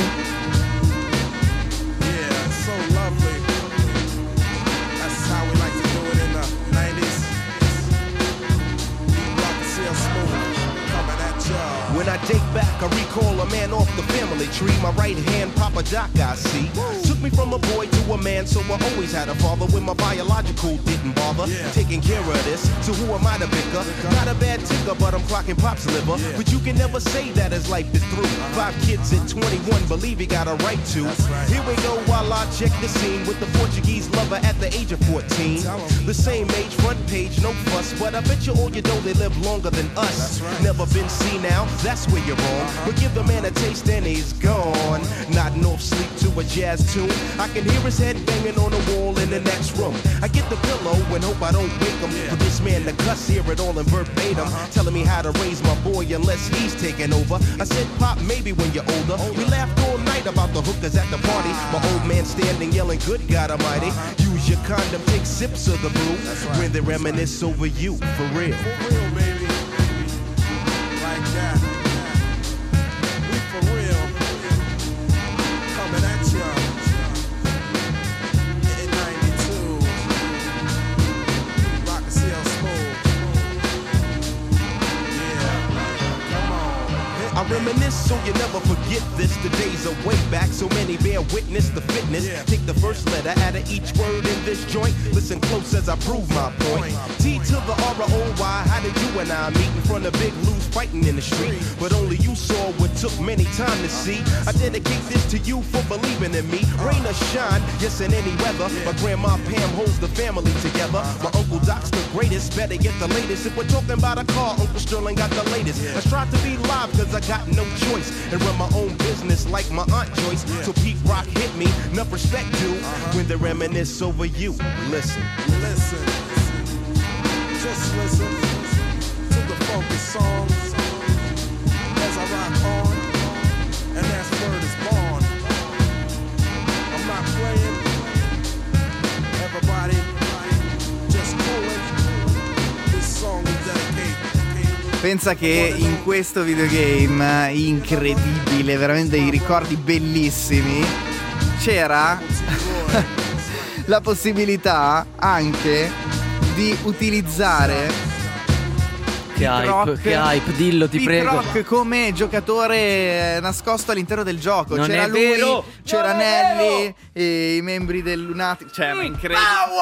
Yeah, so lovely. That's how we like to do it in the nineties. Rock and Seal Smooth, coming at ya. When I date back, I recall a man off the family tree. My right hand, Papa Doc, I see. Took me from a boy to a man, so I always had a father when my biological didn't bother. Taking care of this, so who am I to bicker? Not a bad ticker, but I'm clocking Pop's liver. But you can never say that his life is through. Five kids at twenty-one, believe he got a right to. Here we go while I check the scene with the Portuguese lover at the age of fourteen. The same age, front page, no fuss, but I bet you all you know they live longer than us. Never been seen now. that's where you're wrong. But give the man a taste and he's gone. Nodding off sleep to a jazz tune. I can hear his head banging on the wall in the next room. I get the pillow and hope I don't wake him. For this man to cuss, hear it all in verbatim. Telling me how to raise my boy unless he's taking over. I said, Pop, maybe when you're older. We laughed all night about the hookers at the party. My old man standing yelling, good God Almighty. Use your condom, take sips of the brew. When they reminisce over you, for real. For real, baby. Like that. We for real. Coming at ya. In ninety-two. Rock and C L Smooth. Yeah. Come on. I reminisce so you never forget this. The days are way back, so many bear witness the fitness. Yeah. Take the first letter out of each word in this joint. Listen close as I prove my point. T to the R O Y, how did you and I meet in front of Big Lou's fighting in the street? But only you saw what took many time to see. I dedicate this to you for believing in me. Rain or shine, yes in any weather. My grandma Pam holds the family together. My Uncle Doc's the greatest, better get the latest. If we're talking about a car, Uncle Sterling got the latest. I strive to be live cause I got no choice. And run my own business like my Aunt Joyce. So Pete Rock hit me, enough respect due. When they reminisce over you, listen. Listen. Just listen to the funky songs as I rock on, and that's word is born. I'm not playing, everybody just coolin'. This song is dedicated. Pensa che in questo videogame incredibile, veramente dei ricordi bellissimi, c'era la possibilità anche di utilizzare Che hype, che hype, dillo, ti Pete prego. Rock come giocatore nascosto all'interno del gioco. Non c'era è lui, vero, c'era non è Nelly, e i membri del Lunatic. Cioè, ma incredibile.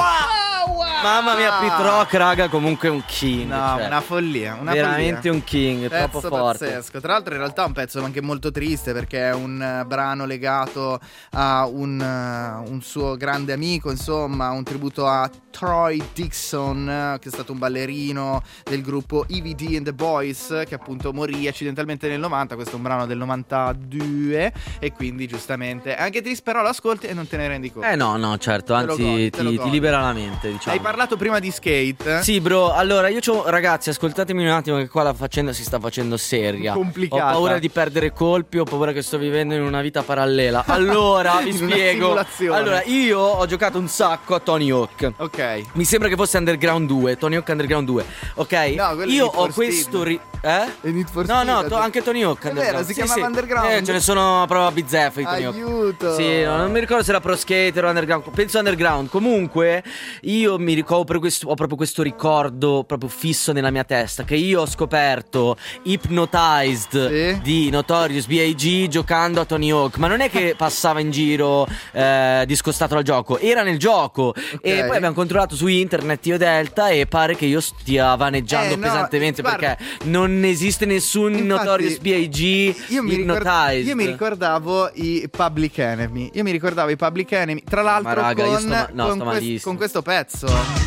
Mamma mia, Pete Rock, raga, comunque un king. No, cioè. una follia, una Veramente follia. un king, Pezzo troppo forte. pazzesco. Tra l'altro in realtà è un pezzo anche molto triste, perché è un uh, brano legato a un, uh, un suo grande amico, insomma, un tributo a Troy Dixon, uh, che è stato un ballerino del gruppo E V D and the Boys, che appunto morì accidentalmente nel novanta. Questo è un brano del novantadue e quindi giustamente è anche triste, però lo ascolti e non te ne rendi conto. Eh no, no, certo, Te lo anzi godi, te lo ti, godi. ti libera la mente, diciamo. Hai parlato prima di skate? Sì, bro, allora io c'ho, ragazzi, ascoltatemi un attimo che qua la faccenda si sta facendo seria. Complicata. Ho paura di perdere colpi, ho paura che sto vivendo in una vita parallela. Allora, vi In una spiego. simulazione. Allora, io ho giocato un sacco a Tony Hawk. Ok. Mi sembra che fosse Underground due, Tony Hawk Underground due. Ok? No, quello è io Need for ho questo Speed. ri- eh? E Need for No, Speed, no, ha to- detto. anche Tony Hawk È Underground. vero, si Sì, chiamava sì. Underground. Eh, ce ne sono proprio bizzeffe di Tony Hawk. Aiuto. Sì, no, non mi ricordo se era Pro Skater o Underground. Penso Underground. Comunque, io mi ricordo questo, ho proprio questo ricordo proprio fisso nella mia testa, che io ho scoperto Hypnotized Sì. di Notorious B I G giocando a Tony Hawk. Ma non è che passava in giro eh, discostato dal gioco, era nel gioco. E poi abbiamo controllato su internet io e Delta e pare che io stia vaneggiando Eh, no, pesantemente, guarda, perché non esiste nessun infatti, Notorious B I G Io mi, ricord- Hypnotized. io mi ricordavo i Public Enemy. Io mi ricordavo i Public Enemy. Tra l'altro, Ma raga, io con, sto ma- no, con, sto quest- malissimo. con questo pezzo.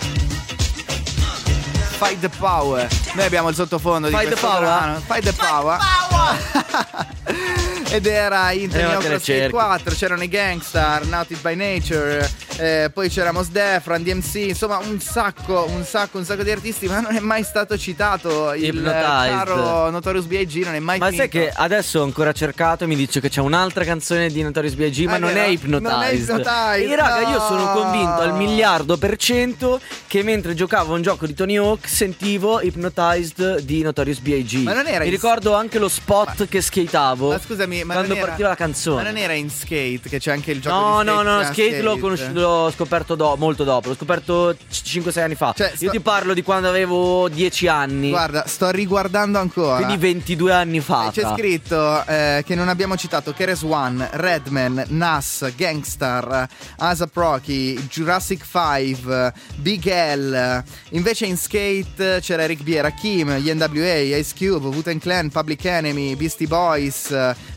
Fight the Power. Noi abbiamo il sottofondo Fight di the questo power. brano. Fight the Power. Ed era in Tony Eh, ma Hawk te Pro ne Skate cerchi. quattro. C'erano i Gangstar, Naughty by Nature, eh, poi c'era Mos Def, Run D M C. Insomma, un sacco, un sacco, un sacco di artisti. Ma non è mai stato citato il Hypnotized. caro Notorious B I G. Non è mai Ma finito. sai che adesso ho ancora cercato e mi dice che c'è un'altra canzone di Notorious B I G, ma È non vero? è Hypnotized. Non è Hypnotized, E raga, no. io sono convinto al miliardo per cento che mentre giocavo a un gioco di Tony Hawk sentivo Hypnotized di Notorious B I G. Ma non era Mi in- ricordo anche lo spot che skateavo. Ma scusami, ma quando non era- partiva la canzone. Ma non era in Skate che c'è anche il gioco No, di no, skate? no, che no, si chiama Skate l'ho, conosciuto, l'ho scoperto do- molto dopo. L'ho scoperto cinque sei anni fa. Cioè, Io sto- ti parlo di quando avevo dieci anni. Guarda, sto riguardando ancora. Quindi ventidue anni fa. C'è fra. scritto eh, che non abbiamo citato Keres One, Redman, Nas, Gangstar, A$ap Rocky, Jurassic five, Big L. Invece in Skate c'era Eric B, Rakim, gli N W A, Ice Cube, Wu-Tang Clan, Public Enemy, Beastie Boys,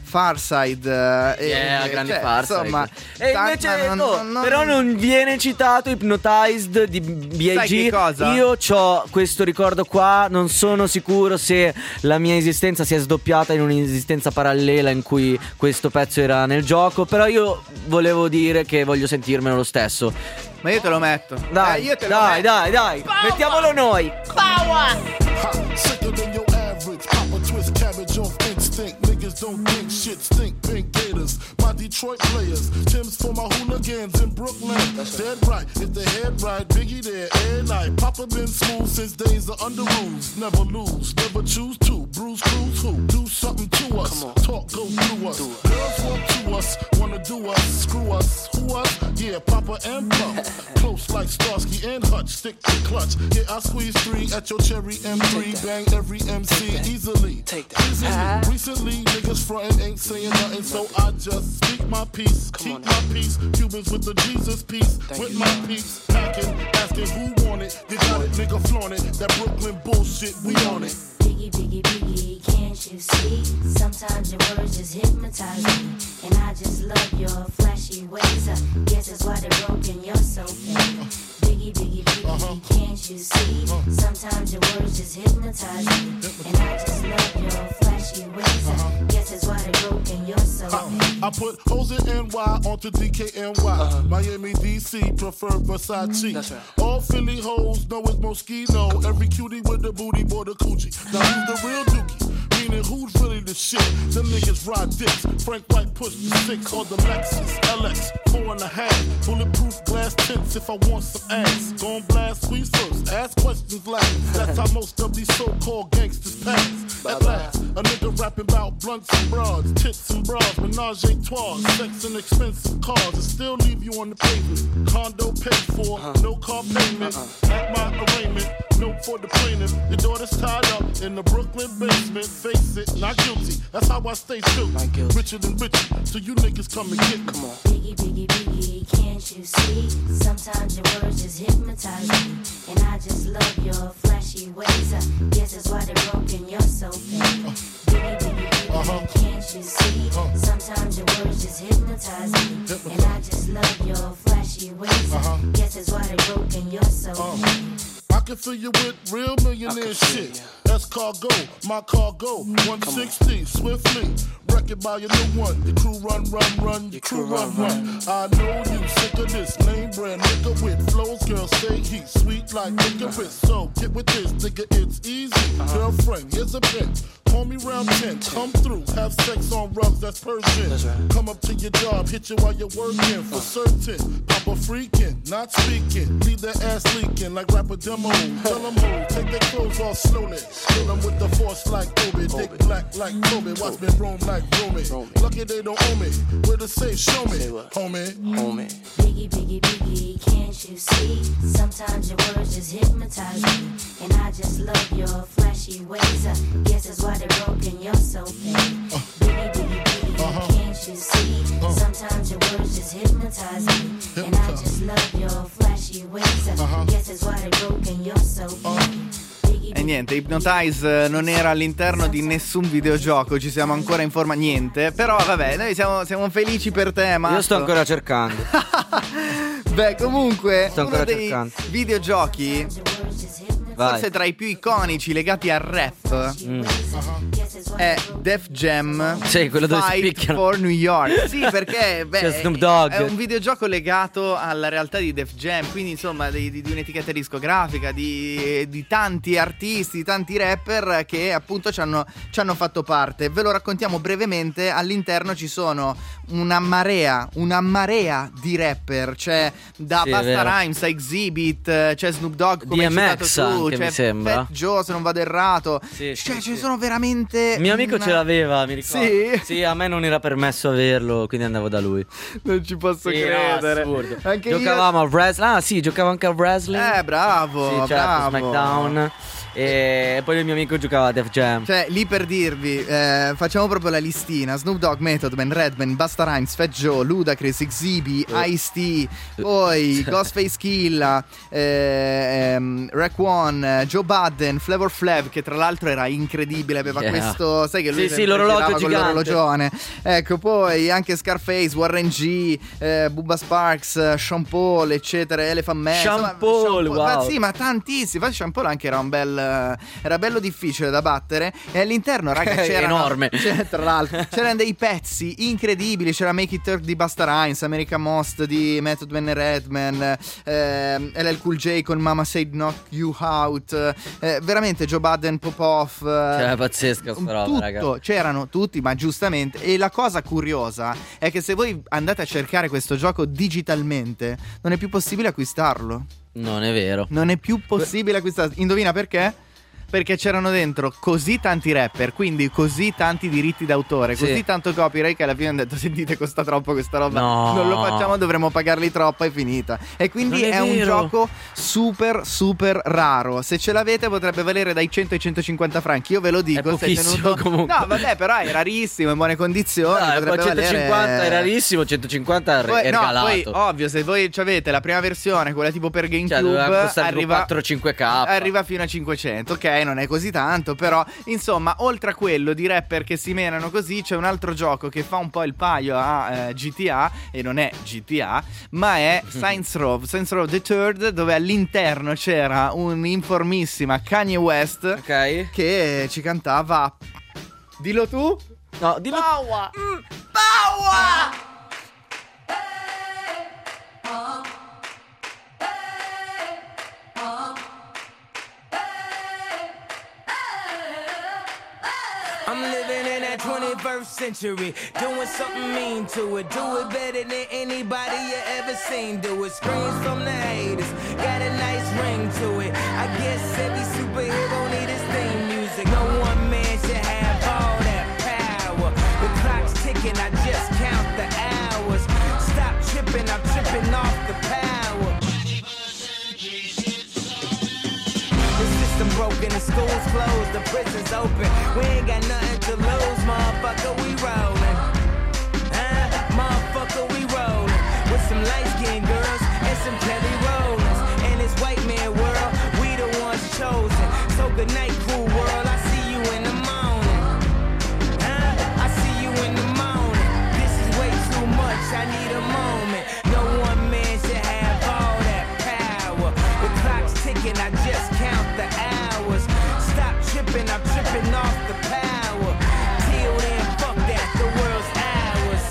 Farside. eh, Yeah, e, grande cioè, Farside. Insomma, E ta- invece ma non- no, non- non- però non viene citato Hypnotized di B I G. Sai che cosa? Io ho questo ricordo qua, non sono sicuro se la mia esistenza si è sdoppiata in un'esistenza parallela in cui questo pezzo era nel gioco, però io volevo dire che voglio sentirmelo lo stesso. Ma io te lo metto. Dai, Eh, io te lo dai, metto. dai, dai, mettiamolo noi. Ha, sicker than your average. Pop a twist cabbage off instinct. Niggas don't think shit stink. Pink Gators, my Detroit players. Tim's for my hooligans in Brooklyn. Dead right, if the head right, Biggie there every night. Papa been smooth since days of under rules. Never lose, never choose to. Bruise, cruise, who? Do something to us. Talk, go through us. Girls want to us, wanna do us. Screw us, who us? Yeah, Papa and Pump. Close like Starsky and Hutch. Stick to clutch. Yeah, I squeeze three at your cherry M three. Bang every M C easily. Easily. Recently, niggas frontin' ain't saying nothing, so I just speak my peace. Keep my peace. Cubans with the Jesus peace. With my peace. Packing, asking who want it. You got it, nigga, flaunt it. That Brooklyn bullshit, we on it. Biggie, biggie, biggie, can't you see? Sometimes your words just hypnotize me. And I just love your flashy ways. I guess that's why they're broken, you're so fake. Biggie, biggie, biggie, can't you see? Sometimes your words just hypnotize me. And I just love your flashy ways. I guess that's why they're broken, you're so fake. I put hoes in N Y onto D K N Y. Uh-huh. Miami, D C, prefer Versace. That's right. All Philly hoes know it's Moschino. Every cutie with the booty, boy, the coochie. Now who's the real dookie? Meaning who's really the shit? Them niggas ride dicks. Frank White pushed the six on the Lexus L X, four and a half. Bulletproof glass tints if I want some ass. Gon' blast squeeze first, ask questions last. That's how most of these so-called gangsters pass. At last, a nigga rapping about blunts and broads, tits and bras, menage a trois, sex and expensive cars, and still leave you on the pavement. Condo paid for, no car payment. At my arraignment, note for the plaintiff. Your daughter's tied up in the Brooklyn basement. Face it, not guilty. That's how I stay true. Richer than richer, so you niggas come and get me. Come on. Biggie, biggie, biggie, can't you see? Sometimes your words just hypnotize me. And I just love your flashy ways. I guess that's why they're broken, you're so fake. Biggie, biggie, biggie, can't you see? Sometimes your words just hypnotize me. And I just love your flashy ways. I guess that's why they're broken, you're so fake. I can fill you with real millionaire shit. That's cargo, my cargo. one sixty, swiftly. Wreck it by your new one. Your crew run, run, run. Your crew run, run. I know you sick of this name brand nigga with flows. Girl, say he's sweet like licorice. So get with this, nigga, it's easy. Girlfriend, here's a bitch. Call me round ten, come through, have sex on rugs, that's Persian. That's right. Come up to your job, hit you while you're working, for certain. Papa freaking, not speaking, leave their ass leaking like rapper demo. Tell them who, take their clothes off slowly. Kill them with the force like Obi, dick black like Kobe, watch me roam like Romy. Lucky they don't owe me, where to say, show me, homie. Homie. Biggie, biggie, biggie, can't you see? Sometimes your words just hypnotize me. And I just love your flashy ways. I guess that's why they're broken, you're so fake. Biggie, biggie, biggie, uh-huh. Can't you see? Uh-huh. Sometimes your words just hypnotize me. Hypnotize. And I just love your flashy ways. I uh-huh. guess that's why they're broken, you're so fake. Uh-huh. E niente, Hypnotize non era all'interno di nessun videogioco, ci siamo ancora in forma, niente. Però vabbè, noi siamo, siamo felici per te, Marco. Io sto ancora cercando. Beh, comunque, sto uno dei cercando. videogiochi Vai. forse tra i più iconici legati al rap mm. è Def Jam. Sì, quello dove si Fight picchiano. for New York. Sì, perché beh, C'è Snoop Dogg. è un videogioco legato alla realtà di Def Jam, quindi insomma di, di, di un'etichetta discografica, di, di tanti artisti, di tanti rapper che appunto ci hanno, ci hanno fatto parte. Ve lo raccontiamo brevemente. All'interno ci sono una marea, una marea di rapper. C'è da Sì, Busta Rhymes a Exhibit, c'è Snoop Dogg come hai D M X citato tu, anche, c'è mi sembra. Fat Joe se non vado errato. Sì, cioè sì, ce ne sì. sono veramente Il mio amico una... ce l'aveva, mi ricordo. Sì? Sì, a me non era permesso averlo, quindi andavo da lui. Non ci posso Sì, credere. no, assurdo. Anche Giocavamo io... al wrestling. Ah sì, giocavo anche al wrestling. Eh, bravo, Sì, certo, bravo. SmackDown. E poi il mio amico giocava a Def Jam. Cioè, lì per dirvi, eh, facciamo proprio la listina: Snoop Dogg, Method Man, Redman, Busta Rhymes, Fat Joe, Ludacris, X-Z-B, Ice-T, poi Ghostface Killah, eh, ehm, Raekwon, Joe Budden, Flavor Flav, che tra l'altro era incredibile, aveva Yeah. questo, sai che lui Sì, sì, l'orologio girava con gigante. l'orologione. Ecco, poi anche Scarface, Warren G, eh, Bubba Sparks, Sean Paul, eccetera, Elephant Man. Sean insomma, Paul, wow. Ma sì, ma tantissimi. Infatti Sean Paul anche era un bel, era bello difficile da battere. E all'interno, raga, c'era enorme. C'era, tra l'altro, c'erano dei pezzi incredibili. C'era Make It Hurt di Busta Rhymes, American Most di Method Man e Redman, eh, L L Cool J con Mama Said Knock You Out, eh, veramente Joe Budden, Pop-Off, eh, Cioè, è pazzesca sta roba, tutto, raga. c'erano tutti, ma giustamente. E la cosa curiosa è che se voi andate a cercare questo gioco digitalmente, non è più possibile acquistarlo. Non è vero. Non è più possibile acquistarlo. Indovina perché? Perché c'erano dentro così tanti rapper, quindi così tanti diritti d'autore, Sì. così tanto copyright, che alla fine hanno detto: sentite, costa troppo questa roba, No. non lo facciamo, dovremmo pagarli troppo, è finita. E quindi Non è è, un vero. gioco super super raro. Se ce l'avete potrebbe valere dai cento ai centocinquanta franchi, io ve lo dico. È se è pochissimo, comunque. No, vabbè, però è rarissimo, in buone condizioni. Ah, poi potrebbe centocinquanta valere... è rarissimo, centocinquanta è Poi, è no, regalato. poi ovvio, se voi avete la prima versione, quella tipo per Cioè, GameCube, doveva costare tipo arriva, quattro cinque K. arriva fino a cinquecento. Ok, non è così tanto, però insomma, oltre a quello di rapper che si menano così, c'è un altro gioco che fa un po' il paio a eh, G T A, e non è G T A, ma è Saints Row, Saints Row the Third, dove all'interno c'era un'informissima Kanye West, Ok. che ci cantava. Dillo tu? No, dillo. Power! Mm, power! I'm living in that twenty-first century, doing something mean to it. Do it better than anybody you ever seen. Do it. Screams from the haters, got a nice ring to it. I guess every superhero need his theme music. No one man should have all that power. The clock's ticking, I just count the hours. Stop tripping, I'm tripping off the power. The system broken, the school's closed, the prison's open. We ain't got nothing to lose, motherfucker, we rollin'. Huh? Motherfucker, we rollin'. With some light-skinned girls and some Kelly Rollins. In this white man world, we the ones chosen. So good night, cool world, I see you in the morning. Huh? I see you in the morning. This is way too much, I need a moment. No one man should have all that power. The clock's ticking, I just count the hours. Stop tripping, I'm tripping off the power. Till then, fuck that, the world's ours.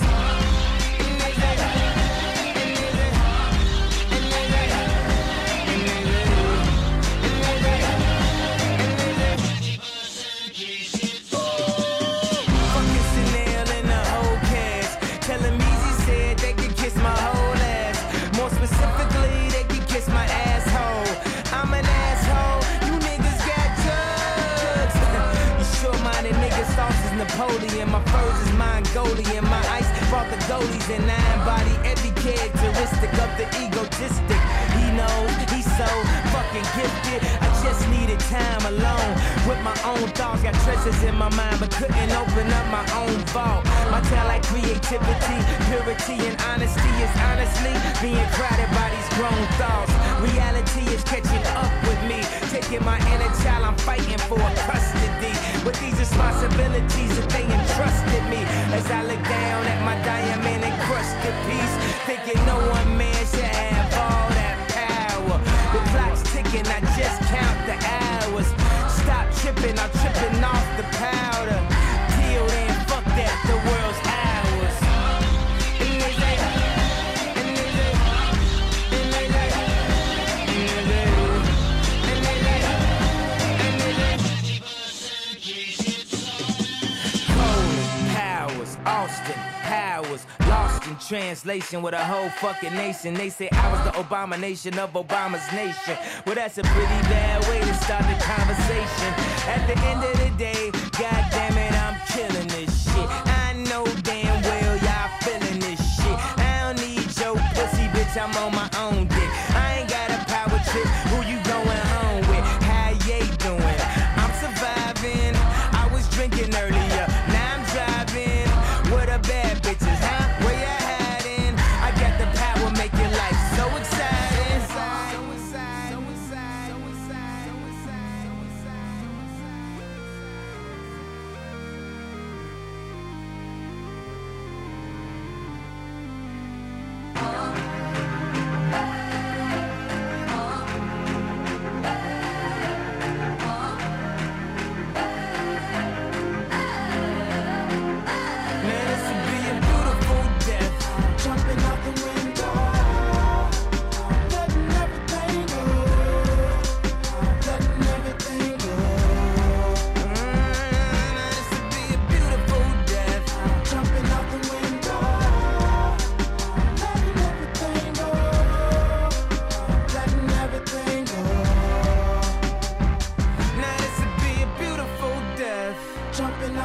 Fucking Chanel and the whole cast. Tell them Easy said they could kiss my whole ass. More specifically, they could kiss my asshole. I'm an asshole, you niggas got drugs. You sure-minded niggas, sauce is Napoleon. My furs is Mongolian. My ice brought the goalies and I embody every characteristic of the egotistic. He knows he's so fucking gifted. I just needed time alone with my own thoughts. Got treasures in my mind, but couldn't open up my own vault. My talent, creativity, purity, and honesty is honestly being crowded by these grown thoughts. Reality is catching up with me, taking my inner child. I'm fighting for custody with these responsibilities that they entrusted me. As I look down at my diamond encrusted piece, thinking no one man should have all that power. The clock's ticking, I just count the hours. Stop tripping, I'm tripping off the powder. Till then, fuck that, the world's ours. And they say, and they say, and they say, and they say, and they say, Colin Powers, Austin Powers, lost in translation with a whole fucking nation. They say I was the abomination of Obama's nation. Well, that's a pretty bad way to start the conversation. At the end of the day, god damn it, I'm killing this shit. I know damn well y'all feeling this shit. I don't need your pussy, bitch, I'm on my own dick. I ain't got a power trip, who you going home with? How you doing?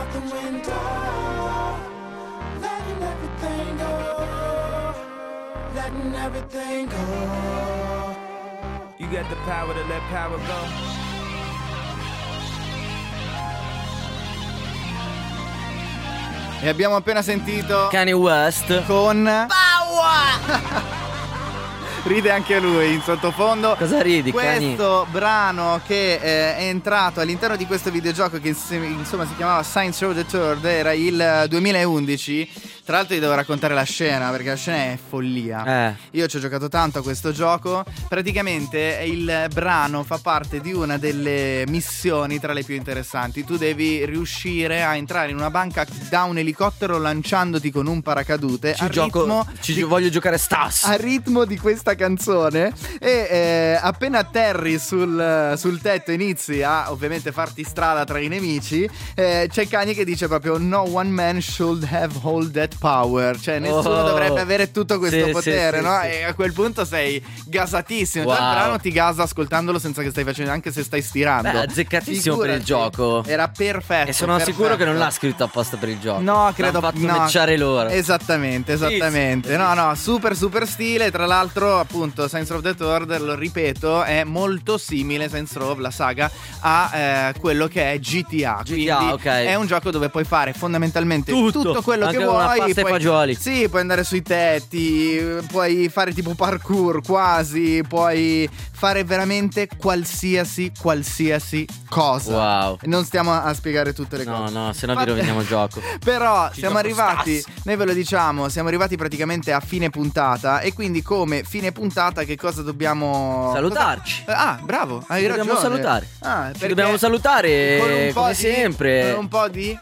out the window, letting everything go, letting everything go. You got the power to let power go. E abbiamo appena sentito Kanye West con Power. Ride anche lui in sottofondo. Cosa ridi, Kanye? Questo brano che eh, è entrato all'interno di questo videogioco che insomma si chiamava Saints Row the Third, era il duemilaundici. Tra l'altro ti devo raccontare la scena, perché la scena è follia. Eh. Io ci ho giocato tanto a questo gioco. Praticamente il brano fa parte di una delle missioni tra le più interessanti. Tu devi riuscire a entrare in una banca da un elicottero lanciandoti con un paracadute. Ci al gioco, ritmo ci di, voglio giocare Stas. al ritmo di questa canzone. E eh, appena atterri sul, sul tetto e inizi a ovviamente farti strada tra i nemici, eh, c'è Kanye che dice proprio no one man should have hold that power. Cioè nessuno Oh. dovrebbe avere tutto questo Sì, potere, sì, no? sì, sì. E a quel punto sei gasatissimo. Wow. Già il brano ti gasa ascoltandolo senza che stai facendo, anche se stai stirando. Beh, azzeccatissimo per il Figurati. gioco. Era perfetto. E sono perfetto. sicuro che non l'ha scritto apposta per il gioco. No, credo L'hanno fatto no. matchare loro. Esattamente, esattamente. Sì, sì. No, no, super super stile. Tra l'altro, appunto, Saints Row the Third, lo ripeto, è molto simile, Saints Row, la saga, a eh, quello che è G T A. G T A, Quindi ok. è un gioco dove puoi fare fondamentalmente Tutto. tutto, quello Anche che una vuoi. pasta e puoi- fagioli. Sì, puoi andare sui tetti, puoi fare tipo parkour quasi, puoi fare veramente qualsiasi, qualsiasi cosa. Wow. E non stiamo a spiegare tutte le No, cose. no, se no vi Fate- roviniamo il gioco. Però Ci siamo gioco arrivati, Stas. noi ve lo diciamo, siamo arrivati praticamente a fine puntata. E quindi come fine puntata che cosa dobbiamo... Salutarci. cosa- Ah, bravo, hai Ci ragione. dobbiamo salutare. Ah, Ci perché dobbiamo salutare con un po' come di- sempre. Con un po' di...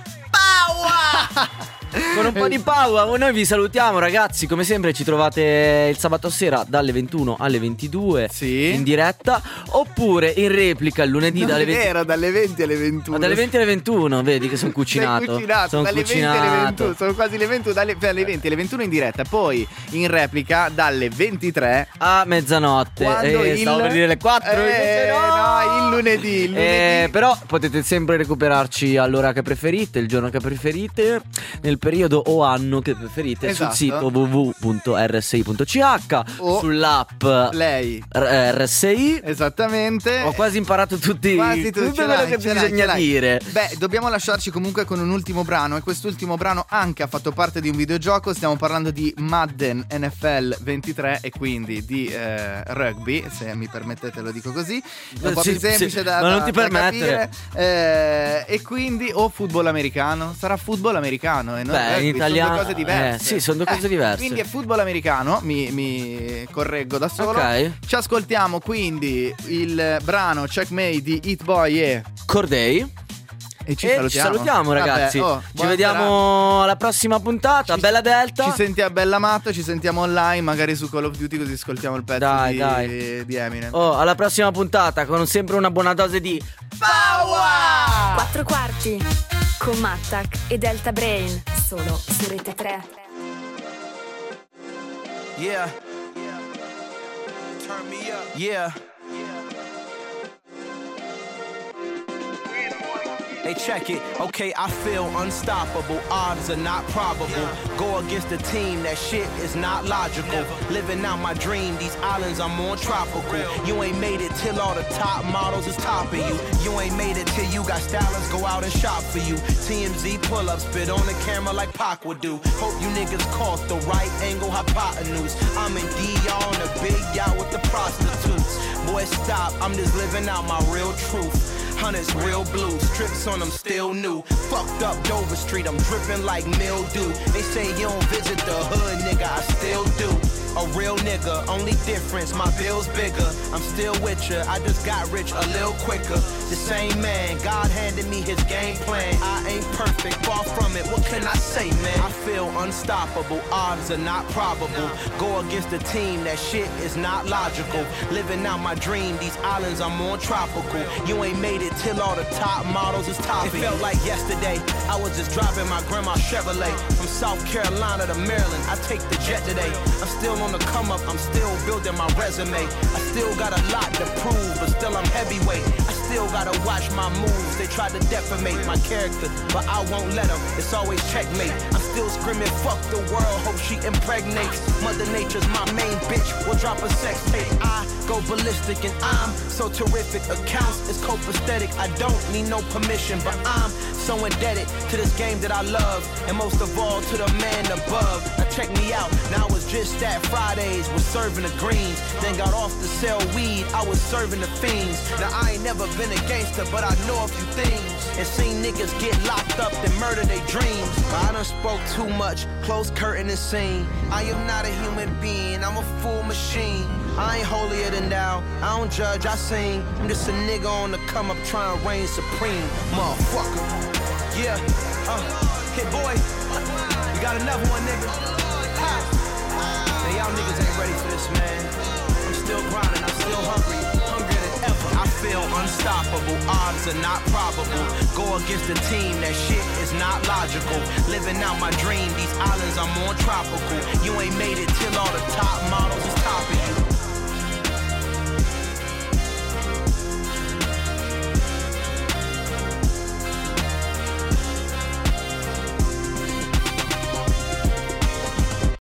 Con un po' di power. Noi vi salutiamo, ragazzi. Come sempre ci trovate il sabato sera dalle ventuno alle ventidue, Sì. in diretta, oppure in replica il lunedì Non dalle è venti. vero, dalle venti alle ventuno. Ma dalle venti alle ventuno, vedi che sono Sei cucinato. cucinato, Sono dalle venti alle cucinato. ventuno, sono quasi le ventuno, dalle, dalle venti alle ventuno in diretta, poi in replica dalle ventitré a mezzanotte. quando Eh, il... stavo per dire le quattro. Eh, invece no, il lunedì, il lunedì. Eh, però potete sempre recuperarci all'ora che preferite, il giorno che preferite, nel periodo o anno che preferite, Esatto. sul sito w w w punto r s i punto c h O sull'app Lei. R- R S I. Esattamente. Ho quasi imparato tutti Quasi tu, tutto ce quello l'hai, che ce l'hai, bisogna ce l'hai. dire. Beh, dobbiamo lasciarci comunque con un ultimo brano. E quest'ultimo brano anche ha fatto parte di un videogioco. Stiamo parlando di Madden N F L ventitré e quindi di eh, rugby, se mi permettete lo dico così. È un po' Sì, più semplice sì, da, ma non da- ti da permettere. capire. Eh, e quindi o football americano. Sarà football americano e non Beh, rugby, in italiano sono due cose diverse. eh, sì, sono due cose Eh, diverse. Quindi è football americano. Mi, mi correggo da solo. Ok. Ci ascoltiamo quindi il brano Checkmate di Hit Boy e Corday. E ci E salutiamo, ci salutiamo, ragazzi. Vabbè, oh, ci buona vediamo alla prossima puntata. Ci- Bella Delta. Ci sentiamo Bella Matto, ci sentiamo online, magari su Call of Duty, così ascoltiamo il pezzo Dai, di, dai. di Eminem. Oh, alla prossima puntata con sempre una buona dose di power. Quattro quarti con Mattac e Delta Brain, solo su Rete tre. Yeah. Turn me up. Yeah. Hey, check it. Okay, I feel unstoppable. Odds are not probable. Go against a team, that shit is not logical. Living out my dream, these islands are more tropical. You ain't made it till all the top models is topping you. You ain't made it till you got stylists go out and shop for you. T M Z pull up, spit on the camera like Pac would do. Hope you niggas caught the right angle, hypotenuse. I'm in D R on a big yacht with the prostitutes. Boy, stop, I'm just living out my real truth. Hunters, real blues, strips on them still new. Fucked up Dover Street, I'm dripping like mildew. They say you don't visit the hood, nigga, I still do. A real nigga, only difference, my bill's bigger. I'm still with ya, I just got rich a little quicker. The same man, God handed me his game plan. I ain't perfect, far from it, what can I say, man? I feel unstoppable, odds are not probable. Go against a team, that shit is not logical. Living out my dream, these islands are more tropical. You ain't made it till all the top models is topping. It felt like yesterday, I was just driving my grandma's Chevrolet. From South Carolina to Maryland, I take the jet today. I'm still on the come up, I'm still building my resume. I still got a lot to prove, but still I'm heavyweight. I still still gotta watch my moves. They tried to defamate my character, but I won't let them. It's always checkmate. I'm still screaming, fuck the world, hope she impregnates. Mother Nature's my main bitch, will drop a sex tape. I go ballistic and I'm so terrific. Accounts is copacetic, I don't need no permission, but I'm so indebted to this game that I love, and most of all to the man above. Now check me out, now it's just that Fridays was serving the greens, then got off to sell weed, I was serving the fiends. Now I ain't never been a gangster, but I know a few things, and seen niggas get locked up and murder their dreams. But I done spoke too much, close curtain and scene. I am not a human being, I'm a full machine. I ain't holier than thou, I don't judge, I sing. I'm just a nigga on the come up trying to reign supreme, motherfucker. Yeah, uh, hit boy, we got another one, nigga. Ha. Now y'all niggas ain't ready for this, man. I'm still grinding, I'm still hungry, hungrier than ever. I feel unstoppable, odds are not probable. Go against the team, that shit is not logical. Living out my dream, these islands are more tropical. You ain't made it till all the top models